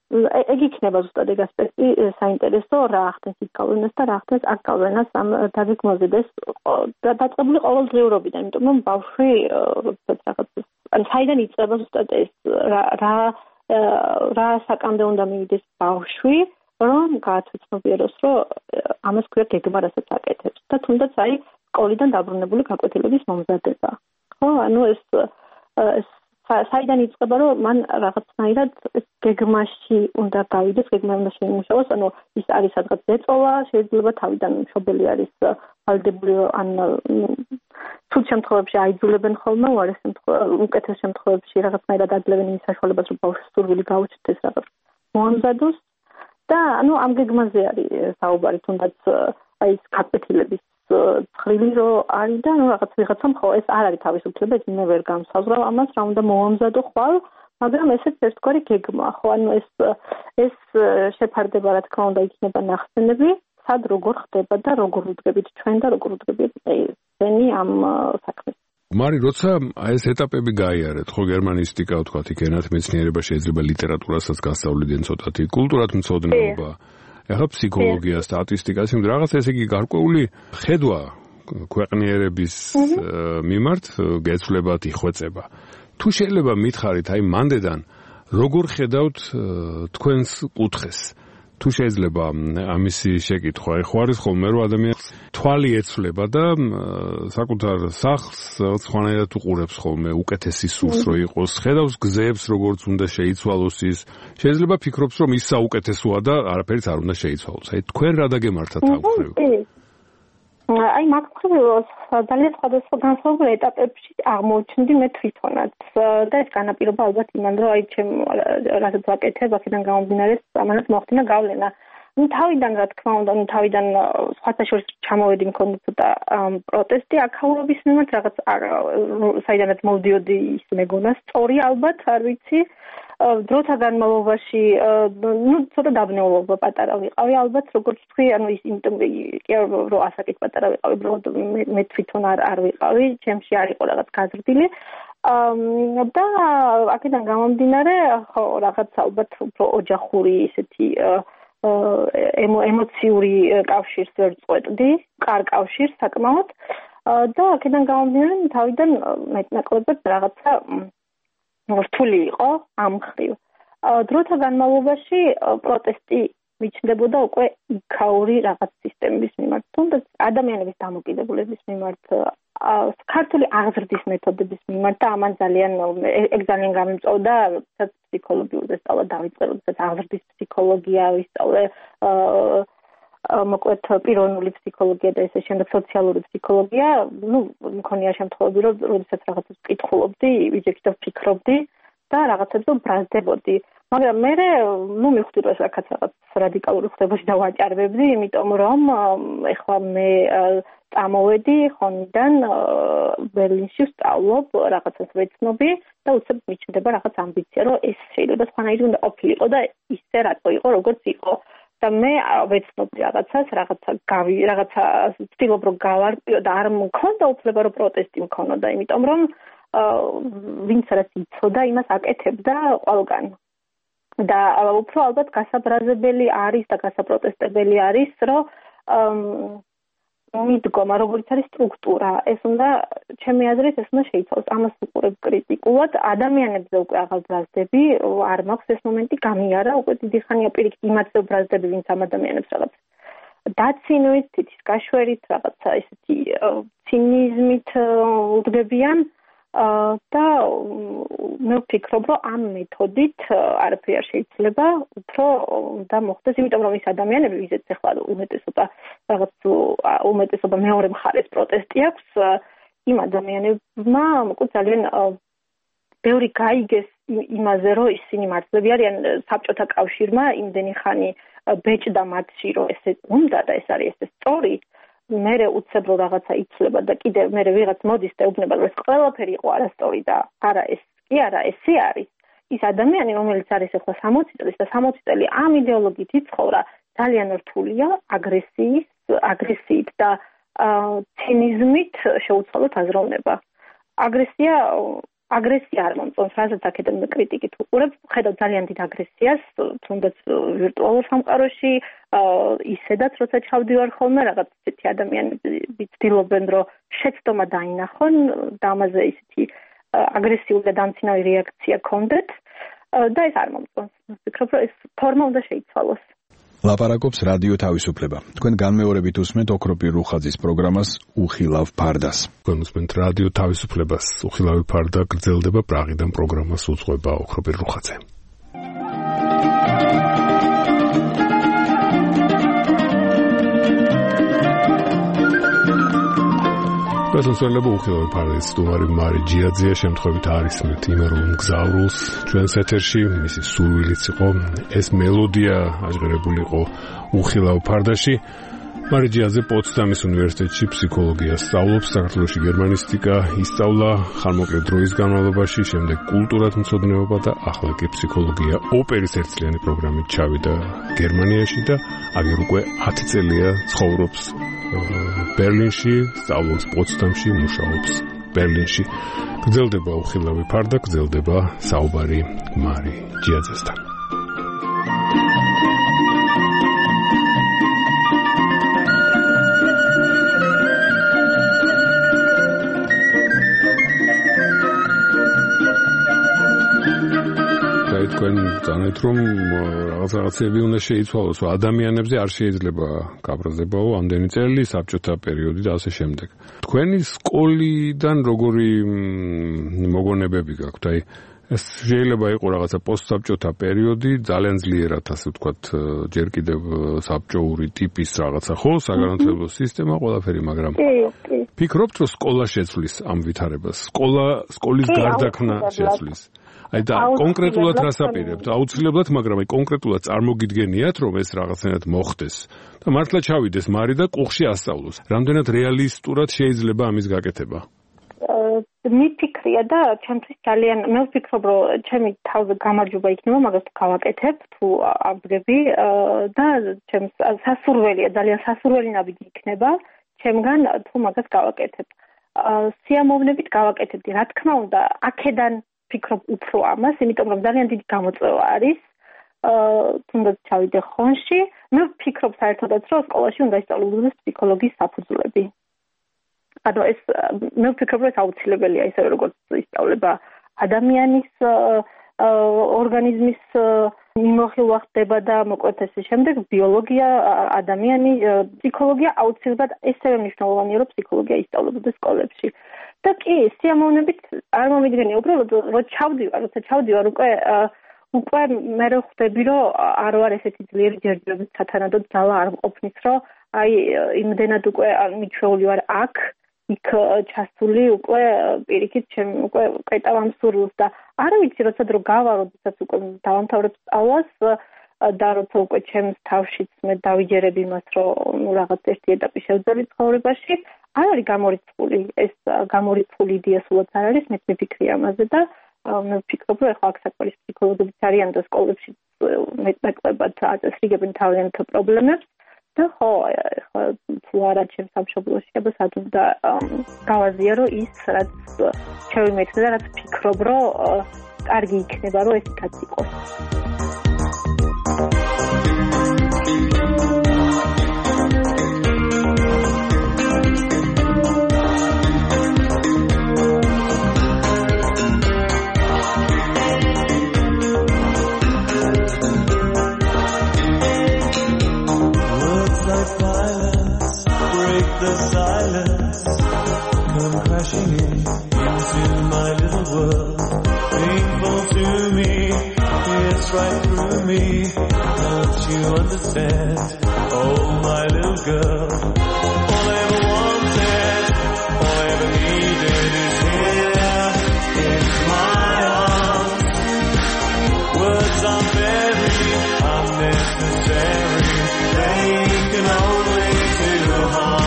ეგ იქნება ზუსტად ეგ ასპექტი საინტერესო, რა ახდენს იქ გავლენას და რა ახდენს აქ გავლენას ამ დაგეგმაზე და დაწყებული ყოველდღიურობიდან, იმიტომ რომ ბავშვი როდესაც რაღაც ან საიდან იწყება ზუსტად ეს რა რა რა საკამდე უნდა მივიდეს ბავშვი, რომ გააცნობიეროს, რომ ამას ქვია გეგმა, რასაც აკეთებს და თუნდაც აი სკოლიდან დაბრუნებული გაკვეთილების მომზადება. ხო, ანუ ეს ეს საიდან იწყება, რომ მან რაღაცნაირად გეგმაში უნდა გავიდეს, გეგმა უნდა შეიმუშაოს, ანუ ის არის სადღაც ზეწოლა, შეიძლება თავიდან მშობელი არის ვალდებული, ან ცუდ შემთხვევებში აიძულებენ ხოლმე, უარეს შემთხვევაში, უკეთეს შემთხვევებში რაღაცნაირად აძლევენ იმის საშუალებას, რომ ბავშვს სურვილი გაუჩნდეს რაღაც მოამზადოს და ანუ ამ გეგმაზე არის საუბარი, თუნდაც აი ეს გაკვეთილების ცხრილი რო არის და ნუ რაღაც ვიღაცამ ხო ეს არ არის თავისუფლება, ეს მე ვერ გამსაზღვრავ ამას, რა უნდა მოამზადო ხვალ, მაგრამ ესეც ერთგვარი გეგმა, ხო, ანუ ეს ეს შეფარდება, რა თქმა უნდა, იქნება ნახსენები, სად როგორ ხდება და როგორ ვუდგებით ჩვენ და როგორ ვუდგებით ესენი ამ საქმეს. მარი, როცა ეს ეტაპები გაიარეთ, ხო, გერმანისტიკა, ვთქვათ, იქ ენათმეცნიერება შეიძლება ლიტერატურასაც გასწავლიდნენ ცოტათი, კულტურათმცოდნეობა, ახლა ფსიქოლოგია, სტატისტიკა, ისე რაღაც ესე იგი გარკვეული ხედვა ქვეყნიერების მიმართ გეცვლებათ იხვეწება. თუ შეიძლება მითხარით, აი მანდედან როგორ ხედავთ თქვენს კუთხეს? თუ შეიძლება ამისი შეკითხვა, ხო არის ხოლმე რომ ადამიანს თვალი ეცვლება და საკუთარ სახლს სხვანაირად უყურებს ხოლმე, უკეთესი სურს რომ იყოს, ხედავს გზებს როგორც უნდა შეიცვალოს ის, შეიძლება ფიქრობს რომ ის საუკეთესოა და არაფერიც არ უნდა შეიცვალოს. აი თქვენ რა დაგემართათ ამ მხრივ? აი მაგ მხრივ ძალიან სხვადასხვა განსხვავებულ ეტაპებში აღმოჩნდი მე თვითონაც და ეს განაპირობა ალბათ იმან რომ აი ჩემ რასაც ვაკეთებ, აქედან გამომდინარე ამანაც მოხდინა გავლენა. ნუ თავიდან რა თქმა უნდა, ნუ თავიდან სხვათა შორის ჩამოვედი, მქონდა ცოტა პროტესტი აქაურობის მიმართ, რაღაც საიდანაც მოვდიოდი ის მეგონა სწორი ალბათ, არ ვიცი. დროთა განმავლობაში ნუ ცოტა დაბნეულობა პატარა ვიყავი ალბათ, როგორც თქვი, ანუ ის იმიტომ რომ ასაკით პატარა ვიყავი, მე თვითონ არ არ ვიყავი, ჩემში არ იყო რაღაც გაზრდილი. და აქედან გამომდინარე, ხო, რაღაც ალბათ უფრო ოჯახური ისეთი ემოციური კავშირს ვერ წყვეტდი, კარგ კავშირს საკმაოდ და აქედან გამომდინარე თავიდან მეტნაკლებად რაღაცა რთული იყო ამ მხრივ. დროთა განმავლობაში პროტესტი მიჩნდებოდა უკვე იქაური რაღაც სისტემების მიმართ, თუნდაც ადამიანების დამოკიდებულების მიმართ, ქართული აღზრდის მეთოდების მიმართ და ამან ძალიან ეგ ძალიან გამიმწვავდა, როდესაც ფსიქოლოგიურ სწავლა დავიწყე, როდესაც აღზრდის ფსიქოლოგია ვისწავლე, მოკლედ პიროვნული ფსიქოლოგია და ესე შემდეგ სოციალური ფსიქოლოგია, ну, მქონია შემთხვევები, რომ როდესაც რაღაცას ვკითხულობდი, ვიჯექი და ვფიქრობდი და რაღაცებზე ვბრაზდებოდი. მაგრამ მე, ну, მივხვდი, რომ აქაც რაღაც რადიკალური ხდებაში დავაჭარბებდი, იმიტომ რომ ეხლა მე წამოვედი ხონიდან ბერლინში ვსწავლობ, რაღაცას ვეცნობი და უცებ მიჩნდება რაღაც ამბიცია, რომ ეს შეიძლება სხვანაირი უნდა ყოფილიყო და ისე რატო იყო, როგორც იყო. და მე ვეცნობდი რაღაცას, რაღაცა გავი, რაღაცა ვცდილობ რომ გავარკვიო და არ მქონდა უფლება რომ პროტესტი მქონოდა, იმიტომ რომ ვინც რაც იცოდა, იმას აკეთებდა ყველგან. და უფრო ალბათ გასაბრაზებელი არის და გასაპროტესტებელი არის, რომ მიდგომა, როგორც არის სტრუქტურა, ეს უნდა, ჩემი აზრით, ეს უნდა შეიცვალოს. ამას უყურებ კრიტიკულად, ადამიანებზე უკვე აღარ ბრაზდები, არ მაქვს ეს მომენტი გამიარა, უკვე დიდი ხანია პირიქით იმათზე ბრაზდები, ვინც ამ ადამიანებს რაღაც დაცინვით, თითის გაშვერით, რაღაცა ესეთი ცინიზმით უდგებიან და მე ვფიქრობ, რომ ამ მეთოდით არაფერი არ შეიძლება, უფრო და მოხდეს, იმიტომ რომ ის ადამიანები, ვიზეც ახლა უმეტესობა რაღაც უმეტესობა მეორე მხარეს პროტესტი აქვს, იმ ადამიანებმა მოკლედ ძალიან ბევრი გაიგეს იმაზე, რომ ისინი მართლები არიან, საბჭოთა კავშირმა იმდენი ხანი ბეჭდა მათში, რომ ესე უნდა და ეს არის ესე სწორი, მერე უცებ რომ რაღაცა იცლება და კიდე მერე ვიღაც მოდის და უბნება, რომ ეს ყველაფერი იყო არასწორი და არა ეს კი არა, ესე არის. ის ადამიანი, რომელიც არის ახლა სამოცი წლის და სამოცი წელი ამ იდეოლოგიით იცხოვრა, ძალიან რთულია აგრესიის, აგრესიით და ცინიზმით შეუცვალოთ აზროვნება. აგრესია აგრესია არ მომწონს, რასაც აქედან კრიტიკით უყურებ, ხედავ ძალიან დიდ აგრესიას, თუნდაც ვირტუალურ სამყაროში, ისედაც როცა ჩავდივარ ხოლმე, რაღაც ისეთი ადამიანები ცდილობენ, რომ შეცდომა დაინახონ და ამაზე ისეთი აგრესიული და დამცინავი რეაქცია კონდეთ და ეს არ მომწონს. ვფიქრობ, რომ ეს ფორმა უნდა შეიცვალოს. ლაპარაკობს რადიო თავისუფლება. თქვენ განმეორებით უსმენთ ოქროპირ რუხაძის პროგრამას უხილავ ფარდას. თქვენ უსმენთ რადიო თავისუფლებას. უხილავი ფარდა გრძელდება პრაღიდან პროგრამას უძღვება ოქროპირ რუხაძე. გასასვლელება უხილავი ფარდის სტუმარი მარი ჯიაძეა, შემთხვევით არის მეთ იმერულ მგზავრულს ჩვენს ეთერში, მისი სურვილიც იყო ეს მელოდია აჟღერებული იყო უხილავ ფარდაში. მარი ჯიაძე პოტსდამის უნივერსიტეტში ფსიქოლოგიას სწავლობს, საქართველოში გერმანისტიკა ისწავლა ხანმოკლე დროის განმავლობაში, შემდეგ კულტურათმცოდნეობა და ახლა კი ფსიქოლოგია. ოპერის ერთწლიანი პროგრამით ჩავიდა გერმანიაში და აგერ უკვე ათი წელია ცხოვრობს ბერლინში, სწავლობს პოტსდამში, მუშაობს ბერლინში. გრძელდება უხილავი ფარდა, გრძელდება საუბარი მარი ჯიაძესთან. თქვენ განეთ რომ რაღაც რაღაცები უნდა შეიცვალოს, რომ ადამიანებზე არ შეიძლება გაბრაზებაო ამდენი წელი, საბჭოთა პერიოდი და ასე შემდეგ. თქვენი სკოლიდან როგორი მოგონებები გაქვთ? აი ეს შეიძლება იყოს რაღაცა პოსტსაბჭოთა პერიოდი, ძალიან ძლიერად ასე ვთქვათ, ჯერ კიდევ საბჭოური ტიპის რაღაცა ხო, საგანმანათლებლო სისტემა, ყველაფერი, მაგრამ ფიქრობთ, რომ სკოლა შეცვლის ამ ვითარებას? სკოლა, სკოლის გარდაქმნა შეცვლის? აი და კონკრეტულად რას აპირებთ? აუცილებლად, მაგრამ აი კონკრეტულად წარმოგიდგენიათ, რომ ეს რაღაცნაირად მოხდეს და მართლა ჩავიდეს მარი და კუხში ასწავლოს. რამდენად რეალისტურად შეიძლება ამის გაკეთება? მიფიქრია და ჩემთვის ძალიან მე ვფიქრობ, რომ ჩემი თავზე გამარჯობა იქნება, მაგას გავაკეთებ, თუ ავდგები და ჩემს სასურველია, ძალიან სასურველი ნაბიჯი იქნება, ჩემგან თუ მაგას გავაკეთებ. სიამოვნებით გავაკეთებდი, რა თქმა უნდა, აქედან ვფიქრობ უფრო ამას, იმიტომ რომ ძალიან დიდი გამოწვევა არის. თუნდაც ჩავიდე ხონში, მე ვფიქრობ საერთოდაც, რომ სკოლაში უნდა ისწავლოს ფსიქოლოგიის საფუძვლები. ანუ ეს მე ვფიქრობ, რომ ეს აუცილებელია, ისევე როგორც ისწავლება ადამიანის ორგანიზმის მიმოხილვა ხდება და მოკლედ ეს შემდეგ ბიოლოგია, ადამიანი, ფსიქოლოგია აუცილებლად ესევე მნიშვნელოვანია, რომ ფსიქოლოგია ისწავლებოდეს სკოლებში. და კი, სიამოვნებით არ მომიდგენია, უბრალოდ რო ჩავდივარ, როცა ჩავდივარ უკვე უკვე მე რო ხვდები, რომ არ ვარ ესეთი ძლიერი ჯერჯერობით სათანადოდ ძალა არ მყოფნის, რომ აი იმდენად უკვე მიჩვეული ვარ აქ, იქ ჩასული უკვე პირიქით ჩემ უკვე ყეტავ ამ სურვილს და არ ვიცი, როცა დრო გავა, როდესაც უკვე დავამთავრებ სწავლას და როცა უკვე ჩემს თავშიც მე დავიჯერებ იმას, რომ ნუ რაღაც ერთი ეტაპი შევძლები ცხოვრებაში, არ არის გამორიცხული, ეს გამორიცხული იდეა სულაც არ არის, მე ვფიქრი ამაზე და მე ვფიქრობ, რომ ახლა აქ საკვირის ფსიქოლოგებიც არიან და სკოლებში მეტნაკლებად აწესრიგებენ თავიანთ პრობლემებს და ხო, ახლა თუ არა ჩემს სამშობლოში, აბა სად უნდა გავაზია, რომ ის რაც შევიმეცნე და რაც ვფიქრობ, რომ კარგი იქნება, რომ ესეთაც იყოს. The silence come crashing in into my little world, painful to me, it's right through me, don't you understand, oh my little girl, all I ever wanted, all I ever needed is here, in my arms, words are very unnecessary, they can only do harm.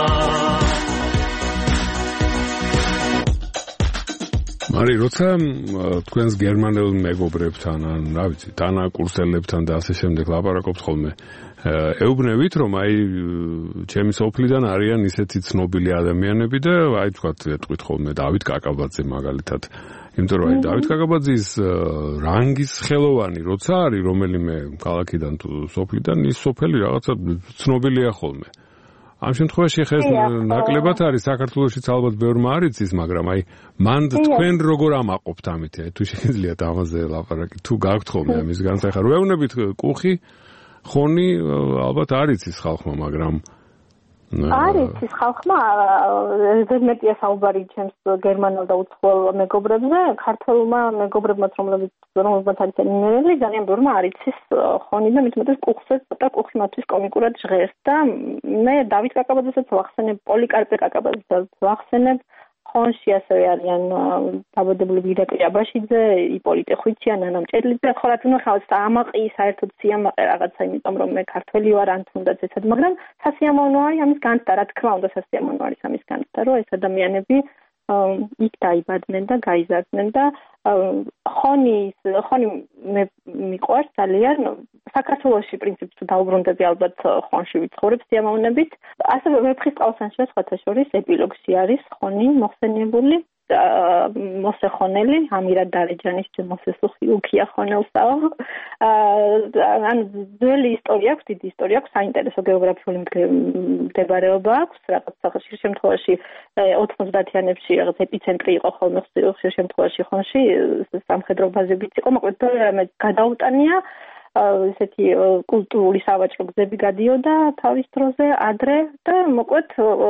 მარი, როცა თქვენს გერმანელ მეგობრებთან, ან რა ვიცი, თანაკურსელებთან და ასე შემდეგ ლაპარაკობთ ხოლმე, ეუბნებით, რომ აი ჩემი სოფლიდან არიან ისეთი ცნობილი ადამიანები და აი თქვათ ეტყვით ხოლმე დავით კაკაბაძე მაგალითად. იმიტომ რომ დავით კაკაბაძის რანგის ხელოვანი როცა არის რომელიმე ქალაქიდან თუ სოფლიდან ის სოფელი რაღაცა ცნობილია ხოლმე. ამ შემთხვევაში ხა ეს ნაკლებად არის საქართველოშიც ალბათ ბევრმა არ იცის, მაგრამ აი მანდ თქვენ როგორ ამაყობთ ამით, აი თუ შეგიძლიათ ამაზე ლაპარაკი, თუ გაქვთ ხოლმე ამის განსახა. რო ეუბნებით კუხი ხონი ალბათ არ იცის ხალხმა, მაგრამ არის ის ხალხმა ზედმეტია საუბარი ჩემს გერმანელ და უცხოელ მეგობრებზე, ქართველმა მეგობრებმაც, რომლებიც რომელსაც არის ნინელი, ძალიან ბევრმა არ იცის ხონი და მით უმეტეს კუხზე ცოტა კუხი მათთვის კომიკურად ჟღერს და მე დავით კაკაბაძესაც ვახსენებ, პოლიკარპე კაკაბაძესაც ვახსენებ, ხონში ასევე არიან დაბადებული ირაკლი აბაშიძე, იპოლიტე ხვიციან, ნანა მჭედლიძე, ხო რა თქმა უნდა, ამაყი საერთოდ სიამაყე რაღაცა, იმიტომ რომ მე ქართველი ვარ, ან თუნდაც ესად, მაგრამ სასიამოვნო არის ამის განცდა, რა თქმა უნდა, სასიამოვნო არის ამის განცდა, რომ ეს ადამიანები იქ დაიბადნენ და გაიზარდნენ და ხონი ხონი მე მიყვარს ძალიან საქართველოში პრინციპს თუ დაუბრუნდები ალბათ ხონში ვიცხოვრებ სიამოვნებით ასევე ვეფხისტყაოსანში სხვათა შორის ეპილოგში არის ხონი მოხსენიებული მოსეხონელი ამირა დარეჯანის მოსესუხი უქია ხონელსაო ან ძველი ისტორია აქვს დიდი ისტორია აქვს საინტერესო გეოგრაფიული მდებარეობა აქვს რაღაც სახშირ შემთხვევაში ოცდაათიანებში რაღაც ეპიცენტრი იყო ხოლმე ხშირ შემთხვევაში ხონში სამხედრო ბაზებიც იყო მოკლედ მე გადაუტანია ესეთი კულტურული სავაჭრო გზები გადიოდა თავის დროზე ადრე და მოკლედ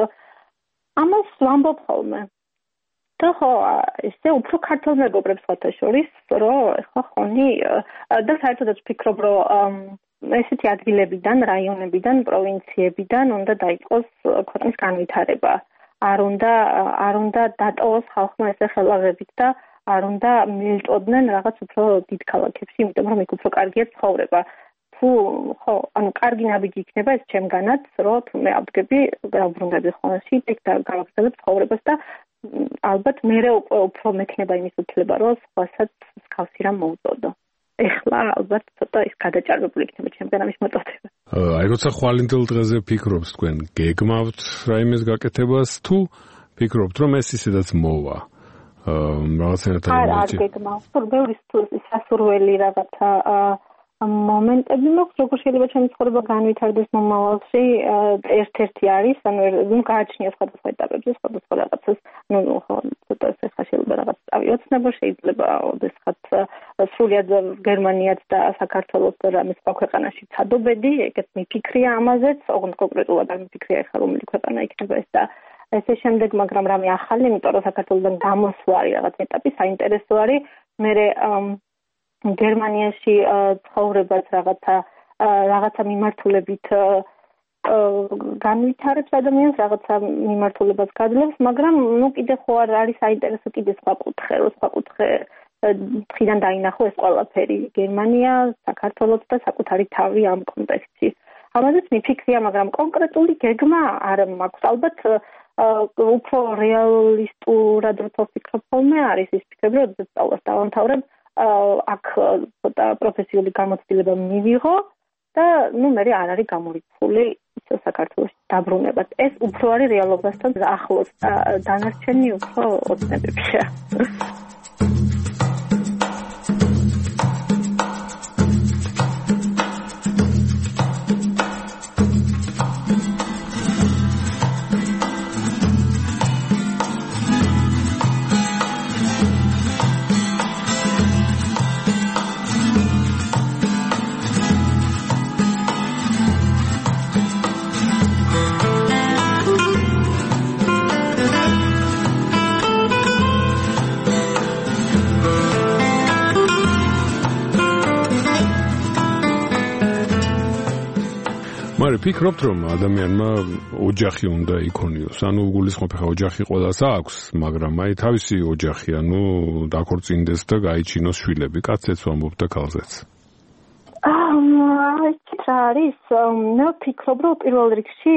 ამას ვამბობ ხოლმე და ხო ესე უფრო ქართულ მეგობრებს სხვათა შორის რომ ხო ხონი და საერთოდაც ვფიქრობ რომ ესეთი ადგილებიდან რაიონებიდან პროვინციებიდან უნდა დაიწყოს ქვეყნის განვითარება არ უნდა არ უნდა დატოვოს ხალხმა ესე ხელაღებით და არ უნდა მიელტოდნენ რაღაც უფრო დიდ ქალაქებში, იმიტომ რომ იქ უფრო კარგია ცხოვრება. თუ ხო, ანუ კარგი ნაბიჯი იქნება ეს ჩემგანაც, რომ თუ მე ავდგები, გავბრუნდები ხონში, იქ და გავაგრძელებ ცხოვრებას და ალბათ მე უფრო მექნება იმის უფლება, რომ სხვასაც მსგავსი რამ მოუწოდო. ეხლა ალბათ ცოტა ის გადაჭარბებული იქნება ჩემგან ამის მოწოდება. აი როცა ხვალინდელ დღეზე ფიქრობთ თქვენ, გეგმავთ რაიმეს გაკეთებას თუ ფიქრობთ რომ ეს ისედაც მოვა? რაღაცნაირად არ არ გეგმავს, ბევრი სასურველი რაღაცა მომენტები მაქვს, როგორ შეიძლება ჩემი ცხოვრება განვითარდეს მომავალში, ერთ-ერთი არის, ანუ ნუ გააჩნია სხვადასხვა ეტაპებზე, სხვადასხვა რაღაცას, ნუ ხო, ცოტა ხა შეიძლება რაღაც წავიოცნებო, შეიძლება ოდესღაც სრულიად გერმანიაც და საქართველოს და რამე სხვა ქვეყანაში ცადობედი, ეგეც მიფიქრია ამაზეც, ოღონდ კონკრეტულად არ მიფიქრია ახლა რომელი ქვეყანა იქნება ეს და ესე შემდეგ, მაგრამ რამე ახალი, იმიტომ რომ საქართველოსთან გამოსვლა არის რაღაც ეტაპი, საინტერესო არის, მე გერმანიაში ცხოვრებას რაღაცა რაღაცა მიმართულებით განვითარებს ადამიანს, რაღაცა მიმართულებას გაძლევს, მაგრამ ნუ კიდე ხო არ არის საინტერესო კიდე სხვა კუთხე, რო სხვა კუთხე თხრიდან დაინახო ეს ყველაფერი გერმანია, საქართველოს და საკუთარი თავი ამ კონტექსტში. ამაზეც მიფიქრია, მაგრამ კონკრეტული გეგმა არ მაქვს, ალბათ უფრო რეალისტურად რო ვფიქრობ ხოლმე არის ის ფიქრები, რომ სწავლას დავამთავრებ, აქ ცოტა პროფესიული გამოცდილება მივიღო და ნუ მე არ არის გამორიცხული საქართველოს დაბრუნებას. ეს უფრო არის რეალობასთან ახლოს და დანარჩენი უფრო ოცნებებია. ფიქრობთ რომ ადამიანმა ოჯახი უნდა იქონიოს. ანუ გულისხმობ ხა ოჯახი ყველას აქვს, მაგრამ აი თავისი ოჯახი, ანუ დაქორწინდეს და გაიჩინოს შვილები, კაცებს ვამბობ და ქალზეც. აა, ეს არის, მე ვფიქრობ რომ პირველ რიგში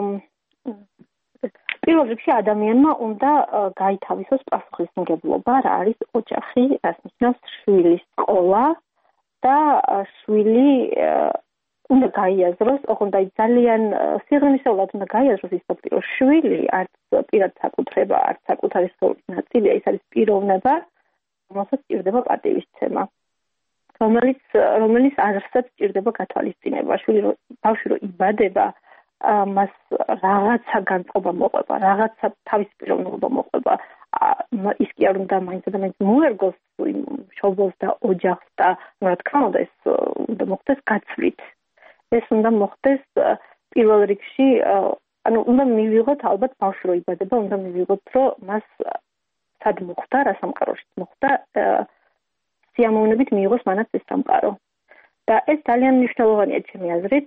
პირველ რიგში ადამიანმა უნდა გაითავისოს პასუხისმგებლობა, რა არის ოჯახი, რაც ნიშნავს შვილის სკოლა და შვილი უნდა გაიაზროს, ოღონდ აი ძალიან სიღრმისეულად უნდა გაიაზროს ის ფაქტი, რომ შვილი არც პირად საკუთრება, არც საკუთარი სკოლის ნაწილია, ის არის პიროვნება რომელსაც სჭირდება პატივისცემა. რომელიც რომელიც არცად სჭირდება გათვალისწინება. შვილი ბავშვი რო იბადება, მას რაღაცა განწყობა მოყვება, რაღაცა თავისი პიროვნულობა მოყვება. ის კი არ უნდა მაინც ადამიანს მოერგოს მშობელს და ოჯახს და რა თქმა უნდა ეს უნდა მოხდეს გაცვლით. ეს უნდა მოხდეს პირველ რიგში, ანუ უნდა მივიღოთ ალბათ ბავშვი რო იბადება, უნდა მივიღოთ რომ მას სად მოხდა, რა სამყაროში მოხდა, სიამოვნებით მიიღოს მანაც ეს სამყარო. და ეს ძალიან მნიშვნელოვანია ჩემი აზრით.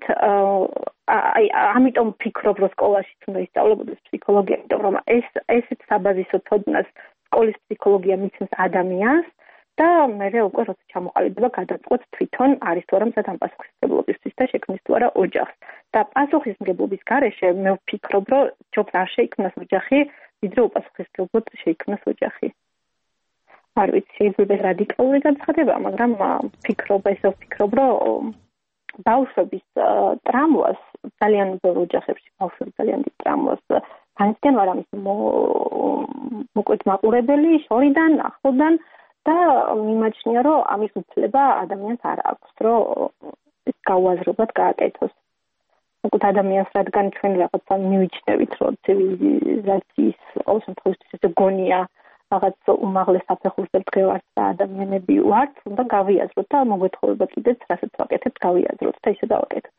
აი ამიტომ ვფიქრობ, რომ სკოლაშიც უნდა ისწავლებოდეს ფსიქოლოგია, იმიტომ რომ ეს ესეთ საბაზისო ცოდნას სკოლის ფსიქოლოგია მიცემს ადამიანს და მერე უკვე როცა ჩამოყალიბდება გადაწყვეტ თვითონ არის თუ არა მზად ამ პასუხისმგებლობისთვის და შექმნის თუ არა ოჯახს. და პასუხისმგებლობის გარეშე მე ვფიქრობ, რომ ჯობს არ შეიქმნას ოჯახი, ვიდრე უპასუხისმგებლოდ შეიქმნას ოჯახი. არ ვიცი, შეიძლება რადიკალური განცხადება, მაგრამ ვფიქრობ, ესე ვფიქრობ, რომ ბავშვების ტრამვას ძალიან ბევრ ოჯახებში ბავშვები ძალიან დიდ ტრამვას განიცდიან, ვარ ამის მოკლედ მაყურებელი შორიდან, ახლოდან და მიმაჩნია, რომ ამის უფლება ადამიანს არ აქვს, რომ ეს გაუაზრებლად გააკეთოს. მოკლედ ადამიანს რადგან ჩვენ რაღაცა მივიჩნევით, რომ ცივილიზაციის ყოველ შემთხვევაში ეს გონია რაღაც უმაღლეს საფეხურზე მდგევართ და ადამიანები ვართ, უნდა გავიაზროთ და მოგვეთხოვება კიდეც რასაც ვაკეთებთ, გავიაზროთ და ისე დავაკეთოთ.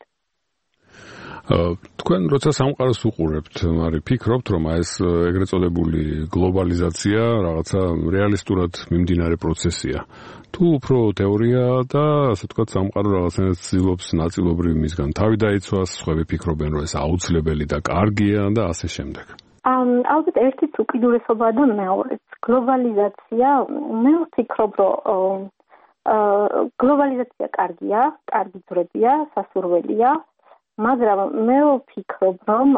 თქვენ როცა სამყაროს უყურებთ, მარი ფიქრობთ, რომ ეს ეგრეთ წოდებული გლობალიზაცია რაღაცა რეალისტურად მიმდინარე პროცესია. თუ უფრო თეორია და ასე ვთქვათ, სამყარო რაღაცნაირად ცდილობს ნაწილობრივ მისგან თავი დაიცვას, სხვები ფიქრობენ, რომ ეს აუცილებელი და კარგია და ასე შემდეგ. ალბათ ერთიც უკიდურესობაა და მეორეც გლობალიზაცია. მე ვფიქრობ, რომ გლობალიზაცია კარგია, კარგი ძვრებია, სასურველია, მაგრამ მე ვფიქრობ, რომ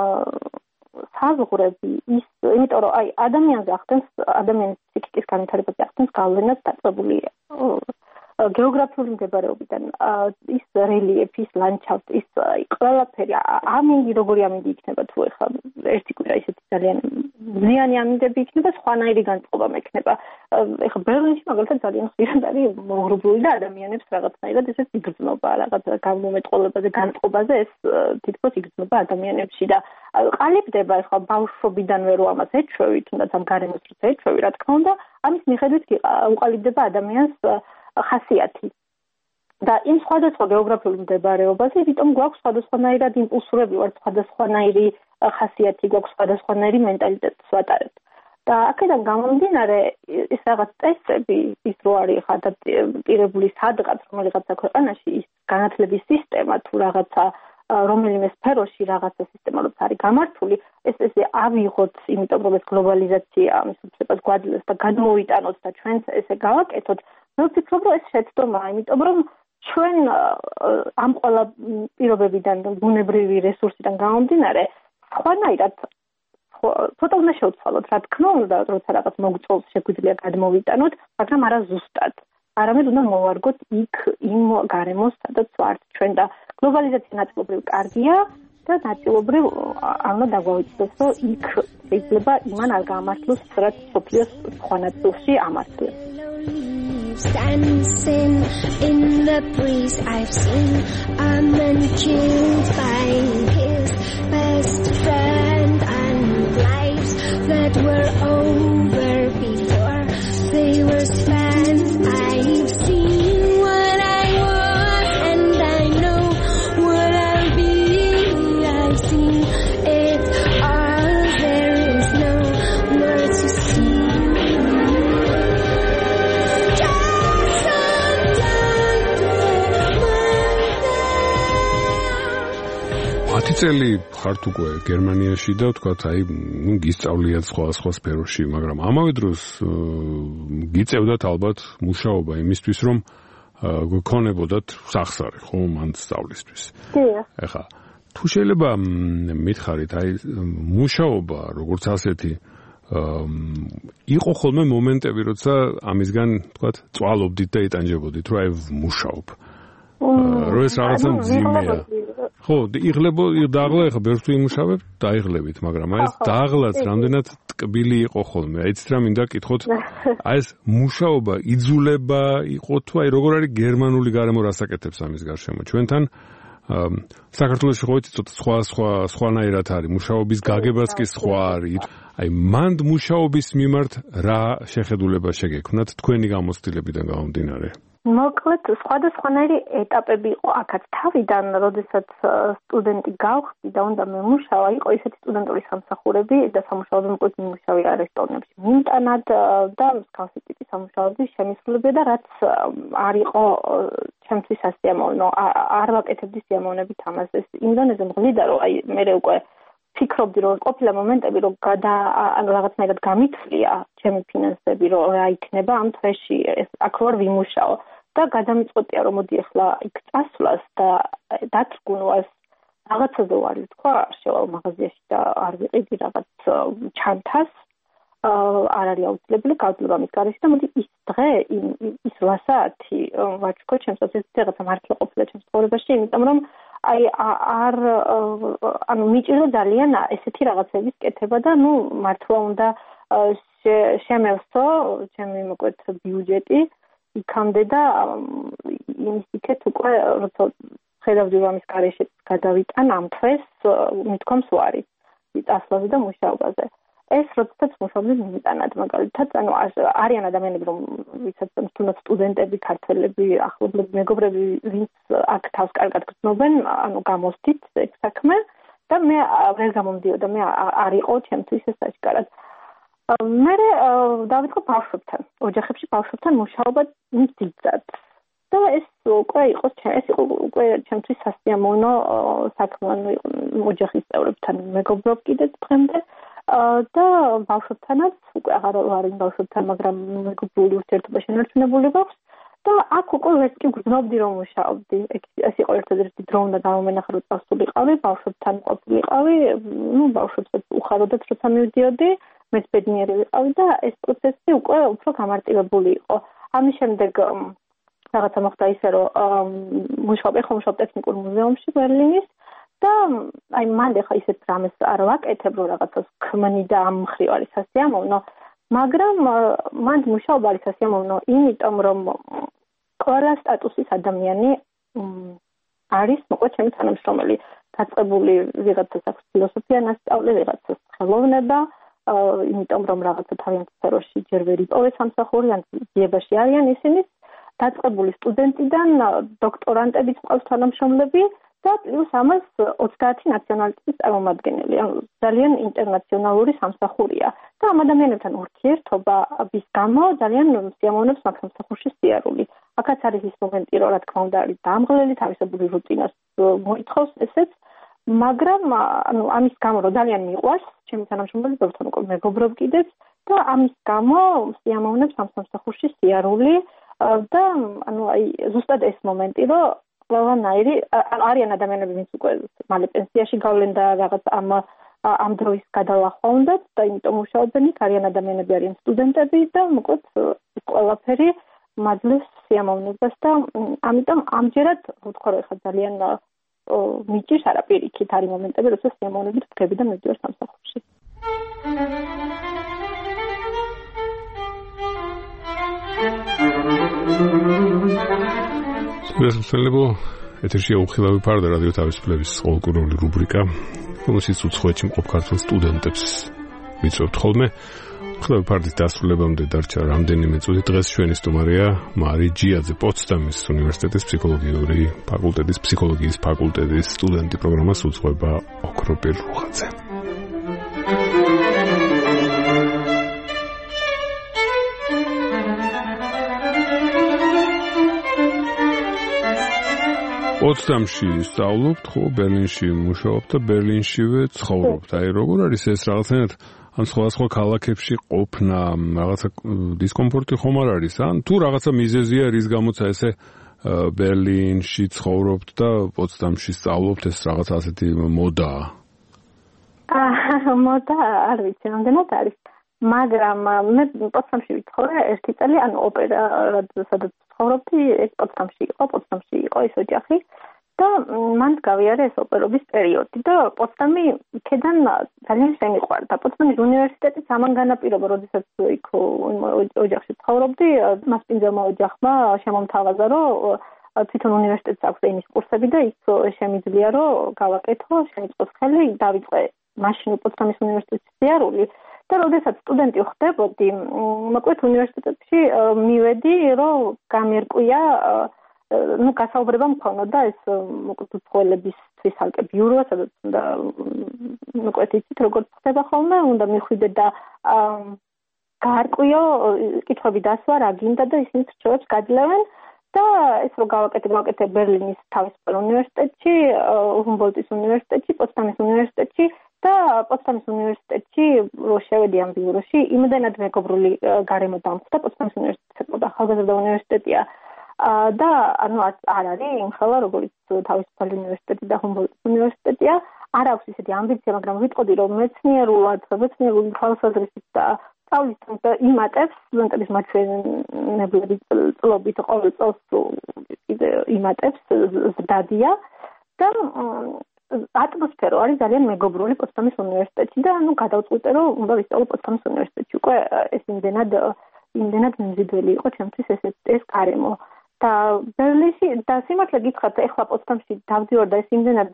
საზღვრები ის, იმიტომ რომ აი ადამიანზე ახდენს, ადამიანის ფსიქიკის განვითარებაზე ახდენს გავლენას დაწყებული გეოგრაფიული მდებარეობიდან ის რელიეფი, ის ლანდშაფტი, ის ყველაფერი ამინდი როგორი ამინდი იქნება თუ ეხლა ერთი კვირა ისეთი ძალიან ზიანი ამინდები იქნება, სხვანაირი განწყობა მექნება. ეხლა ბერლინში მაგალითად ძალიან ხშირად არის მოგრუბლული და ადამიანებს რაღაცნაირად ესეც იგრძნობა, რაღაც გამომეტყოლებაზე, განწყობაზე ეს თითქოს იგრძნობა ადამიანებში და ყალიბდება ეხლა ბავშვობიდანვე რომ ამას ეჩვევი, თუნდაც ამ გარემოს როცა ეჩვევი, რა თქმა უნდა, ამის მიხედვით უყალიბდება ადამიანს ხასიათი. და იმ სხვადასხვა გეოგრაფიულ მდებარეობაზე, იმიტომ გვაქვს სხვადასხვანაირად იმპულსურები, ვართ სხვადასხვანაირი ხასიათი, გვაქვს სხვადასხვანაირი მენტალიტეტს ვატარებთ. და აქედან გამომდინარე, ის რაღაც წესები, ის რო არის ხა დაპირებული სადღაც რომელიღაცა ქვეყანაში, ის განათლების სისტემა თუ რაღაცა რომელიმე სფეროში რაღაცა სისტემა როც არის გამართული, ეს ესე ავიღოთ, იმიტომ რომ ეს გლობალიზაცია ამის უფლებას გვაძლევს და გადმოვიტანოთ და ჩვენც ესე გავაკეთოთ. მე ვფიქრობ, რომ ეს შეცდომაა, იმიტომ რომ ჩვენ ამ ყველა პირობებიდან, ბუნებრივი რესურსიდან გამომდინარე, სხვანაირად ცოტა უნდა შევცვალოთ, რა თქმა უნდა, როცა რაღაც მოგწოლს შეგვიძლია გადმოვიტანოთ, მაგრამ არა ზუსტად. არამედ უნდა მოვარგოთ იქ იმ გარემოს, სადაც ვართ ჩვენ და გლობალიზაცია ნაწილობრივ კარგია და ნაწილობრივ არ უნდა დაგვაუწყდეს, რომ იქ შეიძლება იმან არ გაამართლოს, რაც სოფლიოს სხვა ნაწილში ამართლებს. Dancing in the breeze, I've seen a man killed by his best friend and lives that were over before they were spent. I've seen what I want and I know what I'll be. I've seen it all, there is no more to see. ათი წელი ხართ უკვე გერმანიაში და ვთქვათ, აი, ნუ გისწავლიათ სხვა სხვა სფეროში, მაგრამ ამავე დროს გიწევდათ ალბათ მუშაობა იმისთვის, რომ გქონებოდათ სახსარი, ხო, მან სწავლისთვის. დიახ. ეხლა თუ შეიძლება მითხარით, აი, მუშაობა, როგორც ასეთი, იყო ხოლმე მომენტები, როცა ამისგან, ვთქვათ, წვალობდით და იტანჯებოდით, რომ აი, მუშაობ. რომ ეს რაღაცა მძიმეა. ხო, იღლებო დაღლა ეხა ბევრს თუ იმუშავებ, დაიღლებით, მაგრამ აი ეს დაღლაც რამდენად ტკბილი იყო ხოლმე. აი ცით რა მინდა კითხოთ, აი ეს მუშაობა იძულება იყო თუ აი როგორ არის გერმანული გარემო რასაკეთებს ამის გარშემო. ჩვენთან საქართველოში ხო იცით ცოტა სხვა სხვა სხვანაირად არის, მუშაობის გაგებაც კი სხვა არის. აი მანდ მუშაობის მიმართ რა შეხედულება შეგექმნათ თქვენი გამოცდილებიდან გამომდინარე? მოკლედ სხვადასხვანაირი ეტაპები იყო აქაც თავიდან, როდესაც სტუდენტი გავხდი და უნდა მემუშავა, იყო ისეთი სტუდენტური სამსახურები და სამუშაოები მოკლედ მიმუშავე რესტორნებში მიმტანად და მსგავსი ტიპის სამუშაოები შემისრულებია და რაც არ იყო ჩემთვის სასიამოვნო, არ ვაკეთებდი სიამოვნებით ამას. ეს იმდენზე მღლიდა, რომ აი მე უკვე ფიქრობდი, რომ ყოფილა მომენტები, რომ გადა ანუ რაღაცნაირად გამიცვლია ჩემი ფინანსები, რომ რა იქნება ამ თვეში, აქ ვარ ვიმუშაო და გადამიწყვეტია, რომ მოდი ახლა იქ წასვლას და დაწგუნვას რაღაცაზე ვარ თქვა, შევალ მაღაზიაში და არ ვიყიდი რაღაც ჩანთას, არ არის აუცილებელი გავძლებ ამის გარეშე და მოდი ის დღე ის რვა საათი ვაჩქო ჩემს ასეთი რაღაცა მართლა ყოფილა ჩემს ცხოვრებაში, იმიტომ რომ აი არ ანუ მიჭირდა ძალიან ესეთი რაღაცების კეთება და ნუ მართლა უნდა შემევსო ჩემი მოკლედ ბიუჯეტი იქამდე და იმის იქეთ უკვე როცა ხედავდი რომ ამის გარეშე გადავიტან ამ თვეს მithkoms ვარი წასვლაზე და მუშაობაზე. ეს როდესაც მუშაობდი მიმტანად მაგალითად, ანუ არიან ადამიანები, რომ ვისაც თუნდაც სტუდენტები, ქართველები, ახლობლები, მეგობრები, ვინც აქ თავს კარგად გრძნობენ, ანუ გამოსდით ეს საქმე და მე ვერ გამომდიოდა, მე არ იყო ჩემთვის ეს საჩქარად. მე დავიწყო ბავშვებთან, ოჯახებში ბავშვებთან მუშაობა მძიძად. და ეს უკვე იყო ეს იყო უკვე ჩემთვის სასიამოვნო საქმე, ანუ ოჯახის წევრებთან მეგობრობ კიდეც დღემდე. და ბავშვებთანაც უკვე აღარ ვარ იმ ბავშვებთან, მაგრამ მეგობრული ურთიერთობა შენარჩუნებული გვაქვს და აქ უკვე ვერც კი გრძნობდი რომ მუშაობდი. ეს იყო ერთადერთი დრო უნდა დავამენახა რომ წასულიყავი, ბავშვებთან ყოფილიყავი, ნუ ბავშვებსაც უხაროდათ როცა მივდიოდი, მეც ბედნიერი ვიყავი და ეს პროცესი უკვე უფრო გამარტივებული იყო. ამის შემდეგ რაღაცა მოხდა ისე რომ მუშაობ ეხლა მუშაობ ტექნიკურ მუზეუმში ბერლინის და აი მანდ ახლა ისეთ რამეს არ ვაკეთებ რომ რაღაცას ქმნი და ამ მხრივ არის სასიამოვნო, მაგრამ მანდ მუშაობა არის სასიამოვნო იმიტომ რომ ყველა სტატუსის ადამიანი არის მოკლედ ჩემი თანამშრომელი, დაწყებული ვიღაცას აქვს ფილოსოფია ნასწავლი, ვიღაცას ხელოვნება, იმიტომ რომ რაღაცა თავიანთ სფეროში ჯერ ვერ იპოვეს სამსახური, ან ძიებაში არიან ისინი, დაწყებული სტუდენტიდან დოქტორანტებიც ყავს თანამშრომლები და პლუს ამას ოცდაათი ნაციონალიტეტის წარმომადგენელი, ანუ ძალიან ინტერნაციონალური სამსახურია და ამ ადამიანებთან ურთიერთობის გამო ძალიან სიამოვნებს მაგ სამსახურში სიარული. აქაც არის ის მომენტი, რომ რა თქმა უნდა არის დამღლელი, თავისებური რუტინას მოითხოვს ესეც, მაგრამ ანუ ამის გამო რომ ძალიან მიყვარს ჩემი თანამშრომლები, ბევრთან უკვე მეგობრობ კიდეც და ამის გამო სიამოვნებს ამ სამსახურში სიარული და ანუ აი ზუსტად ეს მომენტი, რომ ყველანაირი არიან ადამიანები, ვინც უკვე მალე პენსიაში გავლენ და რაღაც ამ ამ დროის გადალახვა უნდათ და იმიტომ მუშაობენ იქ, არიან ადამიანები, არიან სტუდენტები და მოკლედ ეს ყველაფერი მაძლევს სიამოვნებას და ამიტომ ამჯერად ვთქვა რომ ეხლა ძალიან მიჭირს არა პირიქით არის მომენტები, როცა სიამოვნებით ვდგები და მივდივარ სამსახურში. სპეციალისტებო ეთერშია უხილავი ფარდა რადიო თავისუფლების ყოველკვირეული რუბრიკა, რომელშიც უცხოეთში მყოფ ქართულ სტუდენტებს ვიწვევთ ხოლმე. უხილავი ფარდის დასრულებამდე დარჩა რამდენიმე წუთი. დღეს ჩვენი სტუმარია მარი ჯიაძე, პოცდამის უნივერსიტეტის ფსიქოლოგიური ფაკულტეტის ფსიქოლოგიის ფაკულტეტის სტუდენტი, პროგრამას უძღვება ოქროპირ რუხაძე. პოცდამში სწავლობთ, ხო, ბერლინში მუშაობთ და ბერლინშივე ცხოვრობთ. აი, როგორ არის ეს რაღაცნაირად ან სხვადასხვა ქალაქებში ყოფნა, რაღაცა დისკომფორტი ხომ არ არის, ან თუ რაღაცა მიზეზია, რის გამოც ესე ბერლინში ცხოვრობთ და პოცდამში სწავლობთ, ეს რაღაცა ასეთი მოდაა? აა, მოდა არ ვიცი, რამდენად არის. მაგრამ მე პოცდამში ვიცხოვრე ერთი წელი, ანუ ოპერა, სადაც ცხოვრობდი, ეს პოცდამში იყო, პოცდამში იყო ეს ოჯახი და მან გავიარე ეს ოპერობის პერიოდი და პოტსდამი იქიდან ძალიან შემიყვარდა. პოტსდამის უნივერსიტეტის ამან განაპირობა, როდესაც იქ ოჯახში ცხოვრობდი, მასპინძელმა ოჯახმა შემომთავაზა, რომ თვითონ უნივერსიტეტს აქვს ენის კურსები და ის შემიძლია, რომ გავაკეთო, შემიწყოს ხელი, დავიწყე მაშინ პოტსდამის უნივერსიტეტის სიარული და როდესაც სტუდენტი ხდებოდი, მოკლედ უნივერსიტეტში მივედი, რომ გამერკვია ну, გასაუბრება მქონოდა ეს მოკლედ უცხოელებისთვის ალკე ბიურო, სადაც უნდა მოკლედ იცით, როგორც ხდება ხოლმე, უნდა მიხვიდე და გაარკვიო კითხვები დასვა, რა გინდა და ისინი რჩევებს გაძლევენ და ეს რო გავაკეთე, გავაკეთე ბერლინის თავისუფალ უნივერსიტეტში, ჰუმბოლდტის უნივერსიტეტში, პოტსდამის უნივერსიტეტში და პოტსდამის უნივერსიტეტში რო შევედი ამ ბიუროში, იმდენად მეგობრული გარემო დამხვდა, პოტსდამის უნივერსიტეტი ახალგაზრდა უნივერსიტეტია და ანუ არ არის იმხელა როგორც თავისუფალი უნივერსიტეტი და ჰუმბოლდტის უნივერსიტეტია, არ აქვს ისეთი ამბიცია, მაგრამ ვიტყოდი რომ მეცნიერულად, მეცნიერული თვალსაზრისით და სწავლის და იმატებს სტუდენტების მაჩვენებლები წლობით ყოველ წელს კიდე იმატებს ზრდადია და ატმოსფერო არის ძალიან მეგობრული პოტსდამის უნივერსიტეტში და ანუ გადავწყვიტე რომ უნდა ვისწავლო პოტსდამის უნივერსიტეტში. უკვე ეს იმდენად იმდენად მიმზიდველი იყო ჩემთვის ეს ეს გარემო. და ბერლინში და სიმართლე გითხრათ, ეხლა პოტსდამში დავდივარ და ეს იმდენად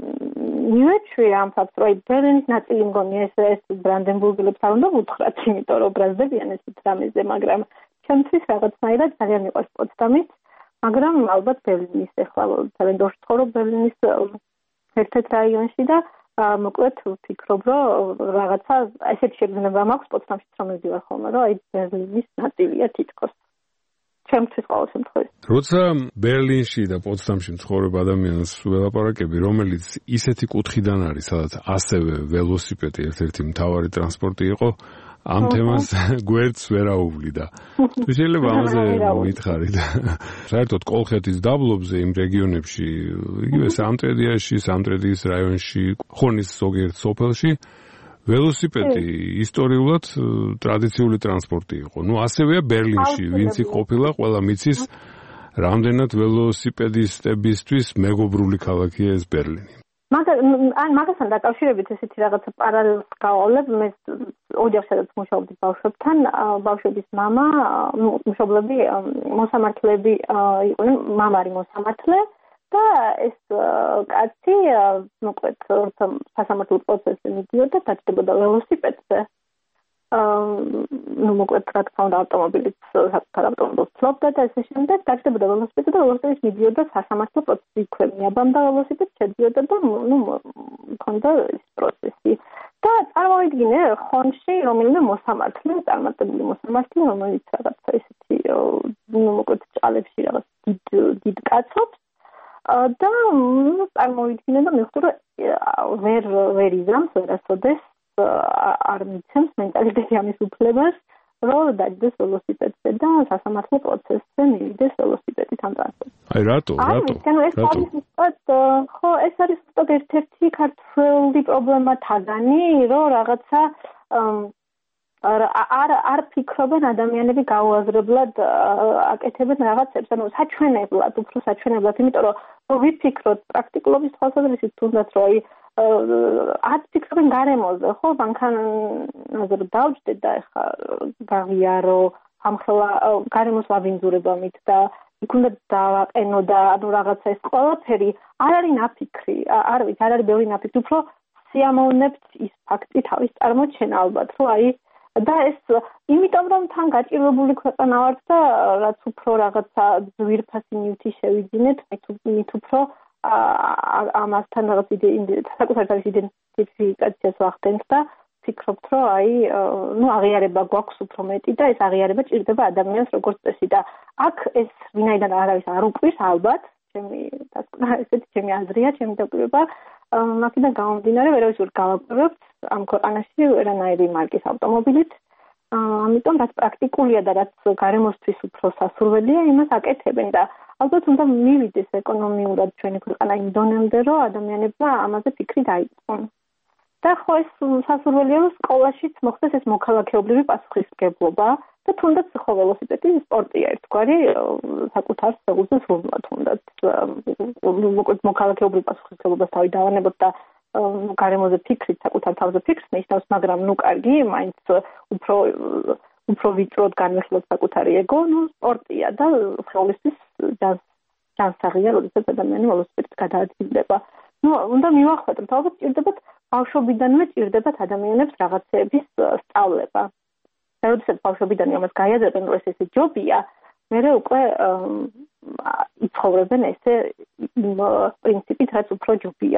მივეჩვი ამ ფაქტს, რომ ბერლინის ნაწილი მგონი ეს ეს ბრანდენბურგელებს არ უნდა ვუთხრათ, იმიტომ რომ ბრაზდებიან ესეთ რამეზე, მაგრამ ჩემთვის რაღაცნაირად ძალიან მიყვარს პოტსდამის, მაგრამ ალბათ ბერლინის ეხლა ძალიან დორს ცხოვრობ ბერლინის ერთ-ერთ რაიონში და მოკლედ ვფიქრობ, რომ რაღაცა ესეთი შეგრძნება მაქვს პოტსდამში რომ მივდივარ ხოლმე, რომ აი ბერლინის ნაწილია თითქოს. ჩემთვის ყოველ შემთხვევაში. როცა ბერლინში და პოტსდამში მცხოვრებ ადამიანს ველაპარაკები, რომელიც ისეთი კუთხიდან არის, სადაც ასევე ველოსიპედი ერთ-ერთი მთავარი ტრანსპორტი იყო, ამ თემას გვერდს ვერ აუვლიდა. თუ შეიძლება ამაზე მოითხარით. საერთოდ კოლხეთის დაბლობზე იმ რეგიონებში, იგივე სამტრედიაში, სამტრედიის რაიონში, ხონის ზოგიერთ სოფელში ველოსიპედი ისტორიულად ტრადიციული ტრანსპორტი იყო. ნუ ასევეა ბერლინში, ვინც იქ ყოფილა, ყველა მიცის, რამდენად ველოსიპედისტებისთვის მეგობრული ქალაქია ეს ბერლინი. ან მაგასთან დაკავშირებით ესეთი რაღაცა პარალელს გავავლებ, მე ოჯახშადაც მუშაობდი ბავშვებთან, ბავშვების მამა, მშობლები, მოსამართლეები იყვნენ, მამა არის მოსამართლე და ეს კაცი მოკლედ სასამართლო პროცესზე მიდიოდა, დაჯდებოდა ველოსიპედზე. ну მოკლედ რა თქმა უნდა ავტომობილით საკუთარ ავტომობილს ფლობდა და ესე შემდეგ დაჯდებოდა ველოსიპედზე და ველოსიპედის მიდიოდა სასამართლო პროცესი, იქვე მიაბამდა ველოსიპედს, შედიოდა და ну მქონდა ეს პროცესი. და წარმოიდგინე ხონში რომელიმე მოსამართლე, წარმატებული მოსამართლე, რომელიც რაღაცა ესეთი ну მოკლედ ჭალებში რაღაც დიდ დიდ კაცობს და წარმოიდგინე და მიხდრო ვერ ვერ იზამს ვერასოდეს არ მიცემს მენტალიტეტი ამის უფლებას, რომ დაჯდეს ველოსიპედზე და სასამართლო პროცესზე მივიდეს ველოსიპედით ამ ტრანსპორტზე. აი რატო, რატო? ანუ ეს არის უბრალოდ ხო, ეს არის უბრალოდ ერთ-ერთი ქართული პრობლემა თაგანი, რომ რაღაცა არ არ ფიქრობენ ადამიანები გაუაზრებლად აკეთებენ რაღაცებს, ანუ საჩვენებლად, უფრო საჩვენებლად, იმიტომ რომ ვიფიქროთ პრაქტიკულობის თვალსაზრისით თუნდაც რომ აი არ ფიქრობენ გარემოზე, ხო, მანქანაზე რომ დავჯდე და ეხლა გავიარო, ამხელა გარემოს ვაბინძურებამით და იქ უნდა დავაყენო და ანუ რაღაცა ეს ყველაფერი არ არის ნაფიქრი, არ ვიცი, არ არის ბევრი ნაფიქრი, უფრო სიამოვნებთ ის ფაქტი თავის წარმოჩენა ალბათ, რომ აი და ეს იმიტომ რომ თან გაჭირვებული ქვეყანა ვართ და რაც უფრო რაღაცა ძვირფასი ნივთი შევიძინეთ, მით უფრო ამასთან რაღაც საკუთარ თავის იდენტიფიკაციას ვახდენთ და ვფიქრობთ, რომ აი ნუ აღიარება გვაქვს უფრო მეტი და ეს აღიარება ჭირდება ადამიანს როგორც წესი და აქ ეს ვინაიდან არავის არ უყვირს ალბათ, ჩემი ესეთი ჩემი აზრია, ჩემი დაკვრება, აქედან გამომდინარე ვერავის ვერ გავაკეთებთ ამ ქვეყანაში ვერანაირი მარკის ავტომობილით, ამიტომ რაც პრაქტიკულია და რაც გარემოსთვის უფრო სასურველია, იმას აკეთებენ და ალბათ უნდა მივიდეს ეკონომიურად ჩვენი ქვეყანა იმ დონემდე, რომ ადამიანებმა ამაზე ფიქრი დაიწყონ. და ხო ეს სასურველია რომ სკოლაშიც მოხდეს ეს მოქალაქეობრივი პასუხისმგებლობა და თუნდაც ხო ველოსიპედი სპორტია ერთგვარი საკუთარ სულზე სრულმა თუნდაც მოკლედ მოქალაქეობრივი პასუხისმგებლობას თავი დავანებოთ და გარემოზე ფიქრით საკუთარ თავზე ფიქრს ნიშნავს მაგრამ ნუ კარგი მაინც უფრო უფრო ვიწროდ განვიხილოთ საკუთარი ეგო ნუ სპორტია და ხელისთვის ჯანსაღია როდესაც ადამიანი ველოსიპედით გადაადგილდება ნუ უნდა მივახვედროთ ალბათ ჭირდებათ ბავშვობიდანვე ჭირდებათ ადამიანებს რაღაცეების სწავლება და როდესაც ბავშვობიდან ამას გაიაზრებენ რომ ეს ესე ჯობია მერე უკვე იცხოვრებენ ესე იმ პრინციპით რაც უფრო ჯობია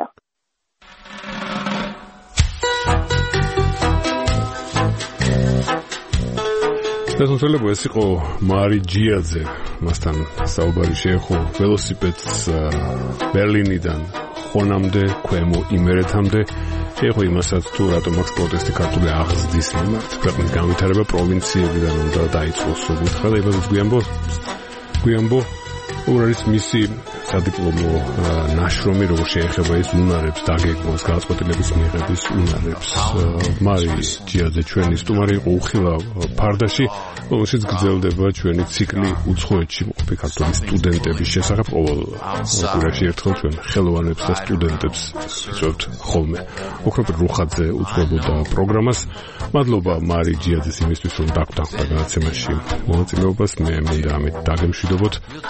შესაძლოა ეს იყო მარი ჯიაძე მასთან საუბარი შეეხო ველოსიპედს ბერლინიდან ხონამდე ქვემო იმერეთამდე შეეხო იმასაც თუ რატომ აქვს პროტესტი ქართული აღზრდის მიმართ ქვეყნის განვითარება პროვინციებიდან უნდა დაიწყოს როგორც ხარ იმას გვიანბო გვიანბო ორ არის მისი სადიპლომო ნაშრომი როგორ შეეხება ის უნარებს დაგეგმოს გადაწყვეტილების მიღების უნარებს მარი ჯიაძე ჩვენი სტუმარი იყო უხილავ ფარდაში რომელშიც გრძელდება ჩვენი ციკლი უცხოეთში მყოფი ქართული სტუდენტების შესახებ ყოველ კვირაში ერთხელ ჩვენ ხელოვანებს და სტუდენტებს ვიწვევთ ხოლმე ოქროპირ რუხაძე უძღვებოდა პროგრამას მადლობა მარი ჯიაძეს იმისთვის რომ დაგვთანხმდა გადაცემაში მონაწილეობას მე მინდა ამით დაგემშვიდობოთ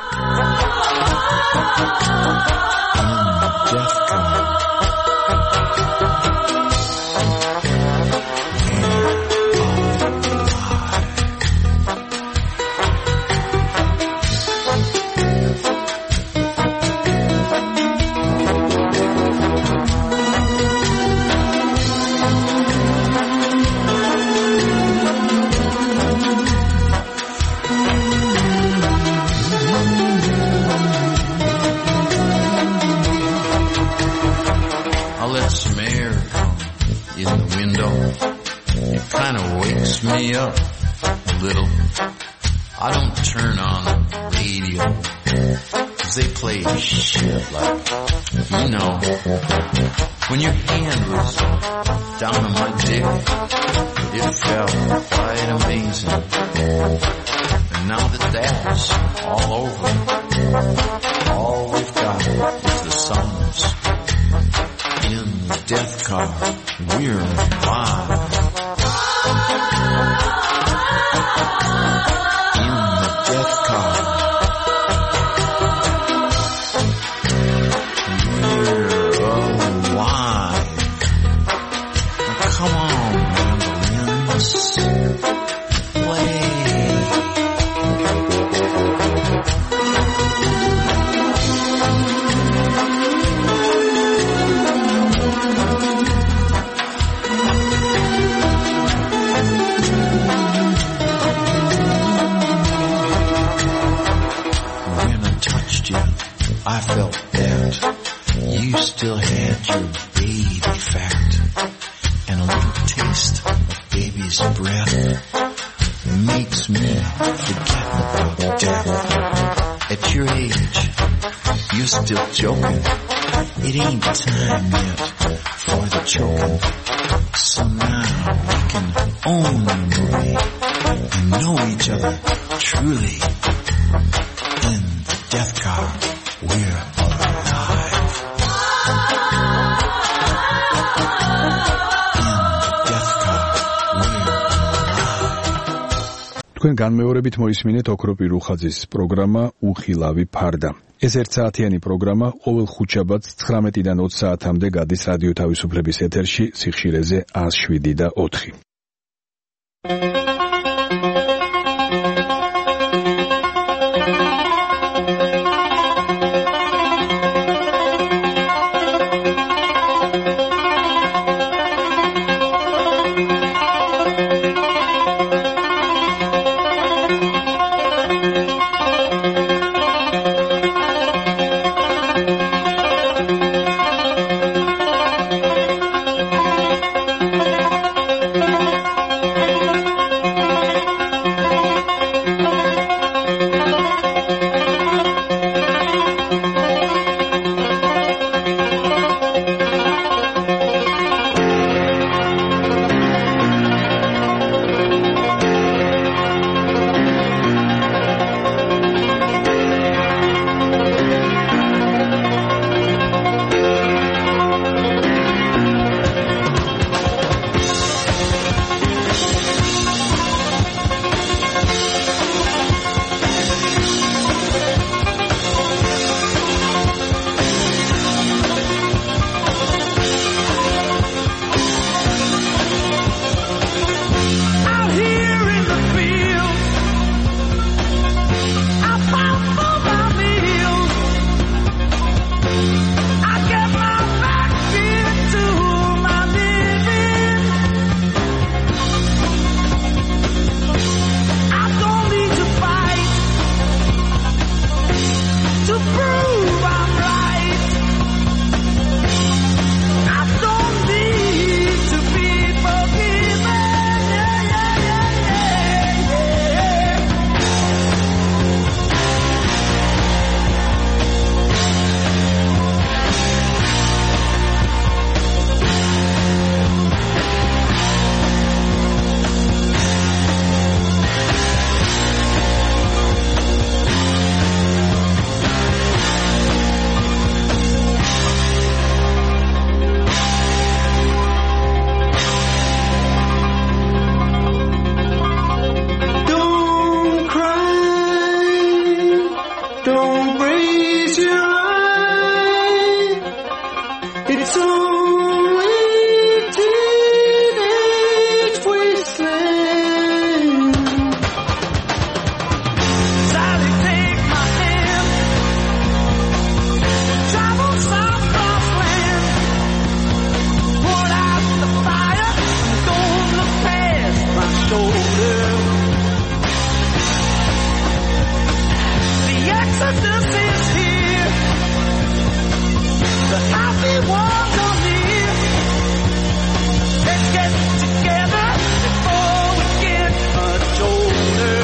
Me up a little. I don't turn on the radio, cause they play shit like, you know, when your hand was down on my dick, it felt quite amazing. And now that that's all over, all we've got is the songs. In the death car, we're alive. In the death car, we're alive. Now come on, mandolins, play. I felt that you still had your baby fat and a little taste of baby's breath makes me forget about death. At your age, you're still joking. It ain't time yet for the choking. So now we can own the movie and know each other truly. In the death car, we're alive. In the death car, we're alive. თქვენ განმეორებით მოისმინეთ ოქროპირ რუხაძის პროგრამა უხილავი ფარდა. ეს ერთ საათიანი პროგრამა ყოველ ხუთშაბათს ცხრამეტიდან ოცი საათამდე გადის რადიო თავისუფლების ეთერში სიხშირეზე ას შვიდი და ოთხი. Don't raise your eye. It's only teenage wasteland. Sally, take my hand. Travel south cross land. Put out the fire. Don't look past my shoulder. The exodus is here. The happy ones are near. Let's get together before we get much older.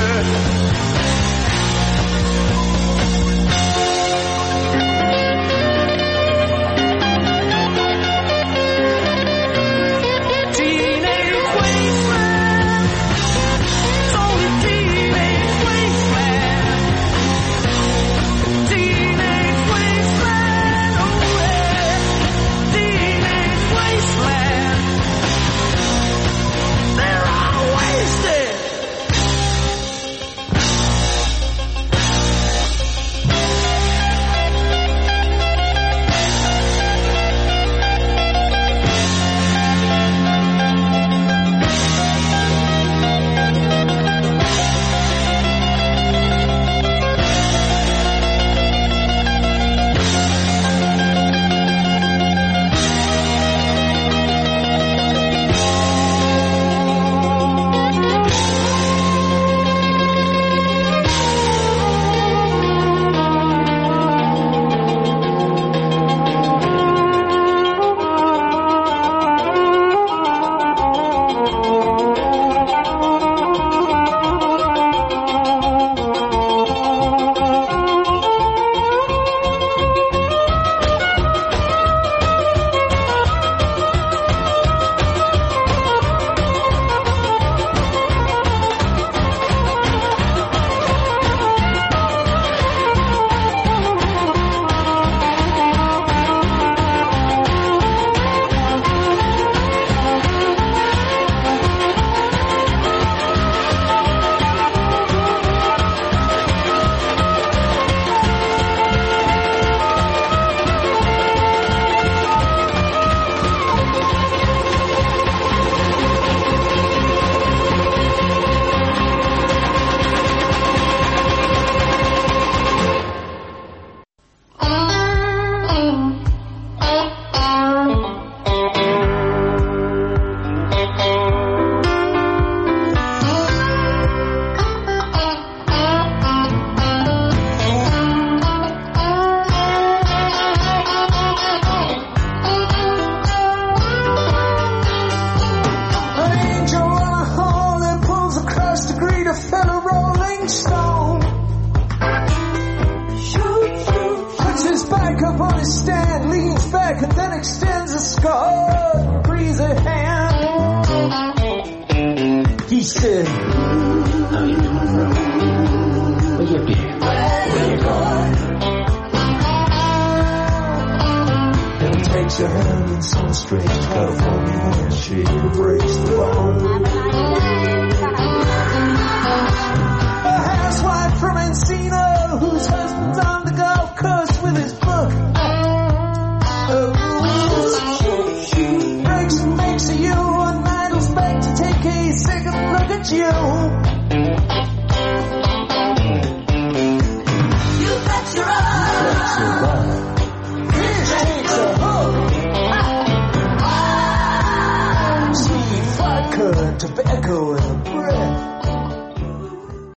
Teenage wasteland. It's only teenage wasteland. Teenage wasteland. Oh yeah. Teenage wasteland. They're all wasted. An angel on a horn that pulls across the greet a fellow rolling stone. Puts his back up on his stand, leans back and then extends a scarred, breezy hand. He said, "How you doing, bro? Where you been? Where you going?" Then he takes her hand in some strange California, and she breaks the bone.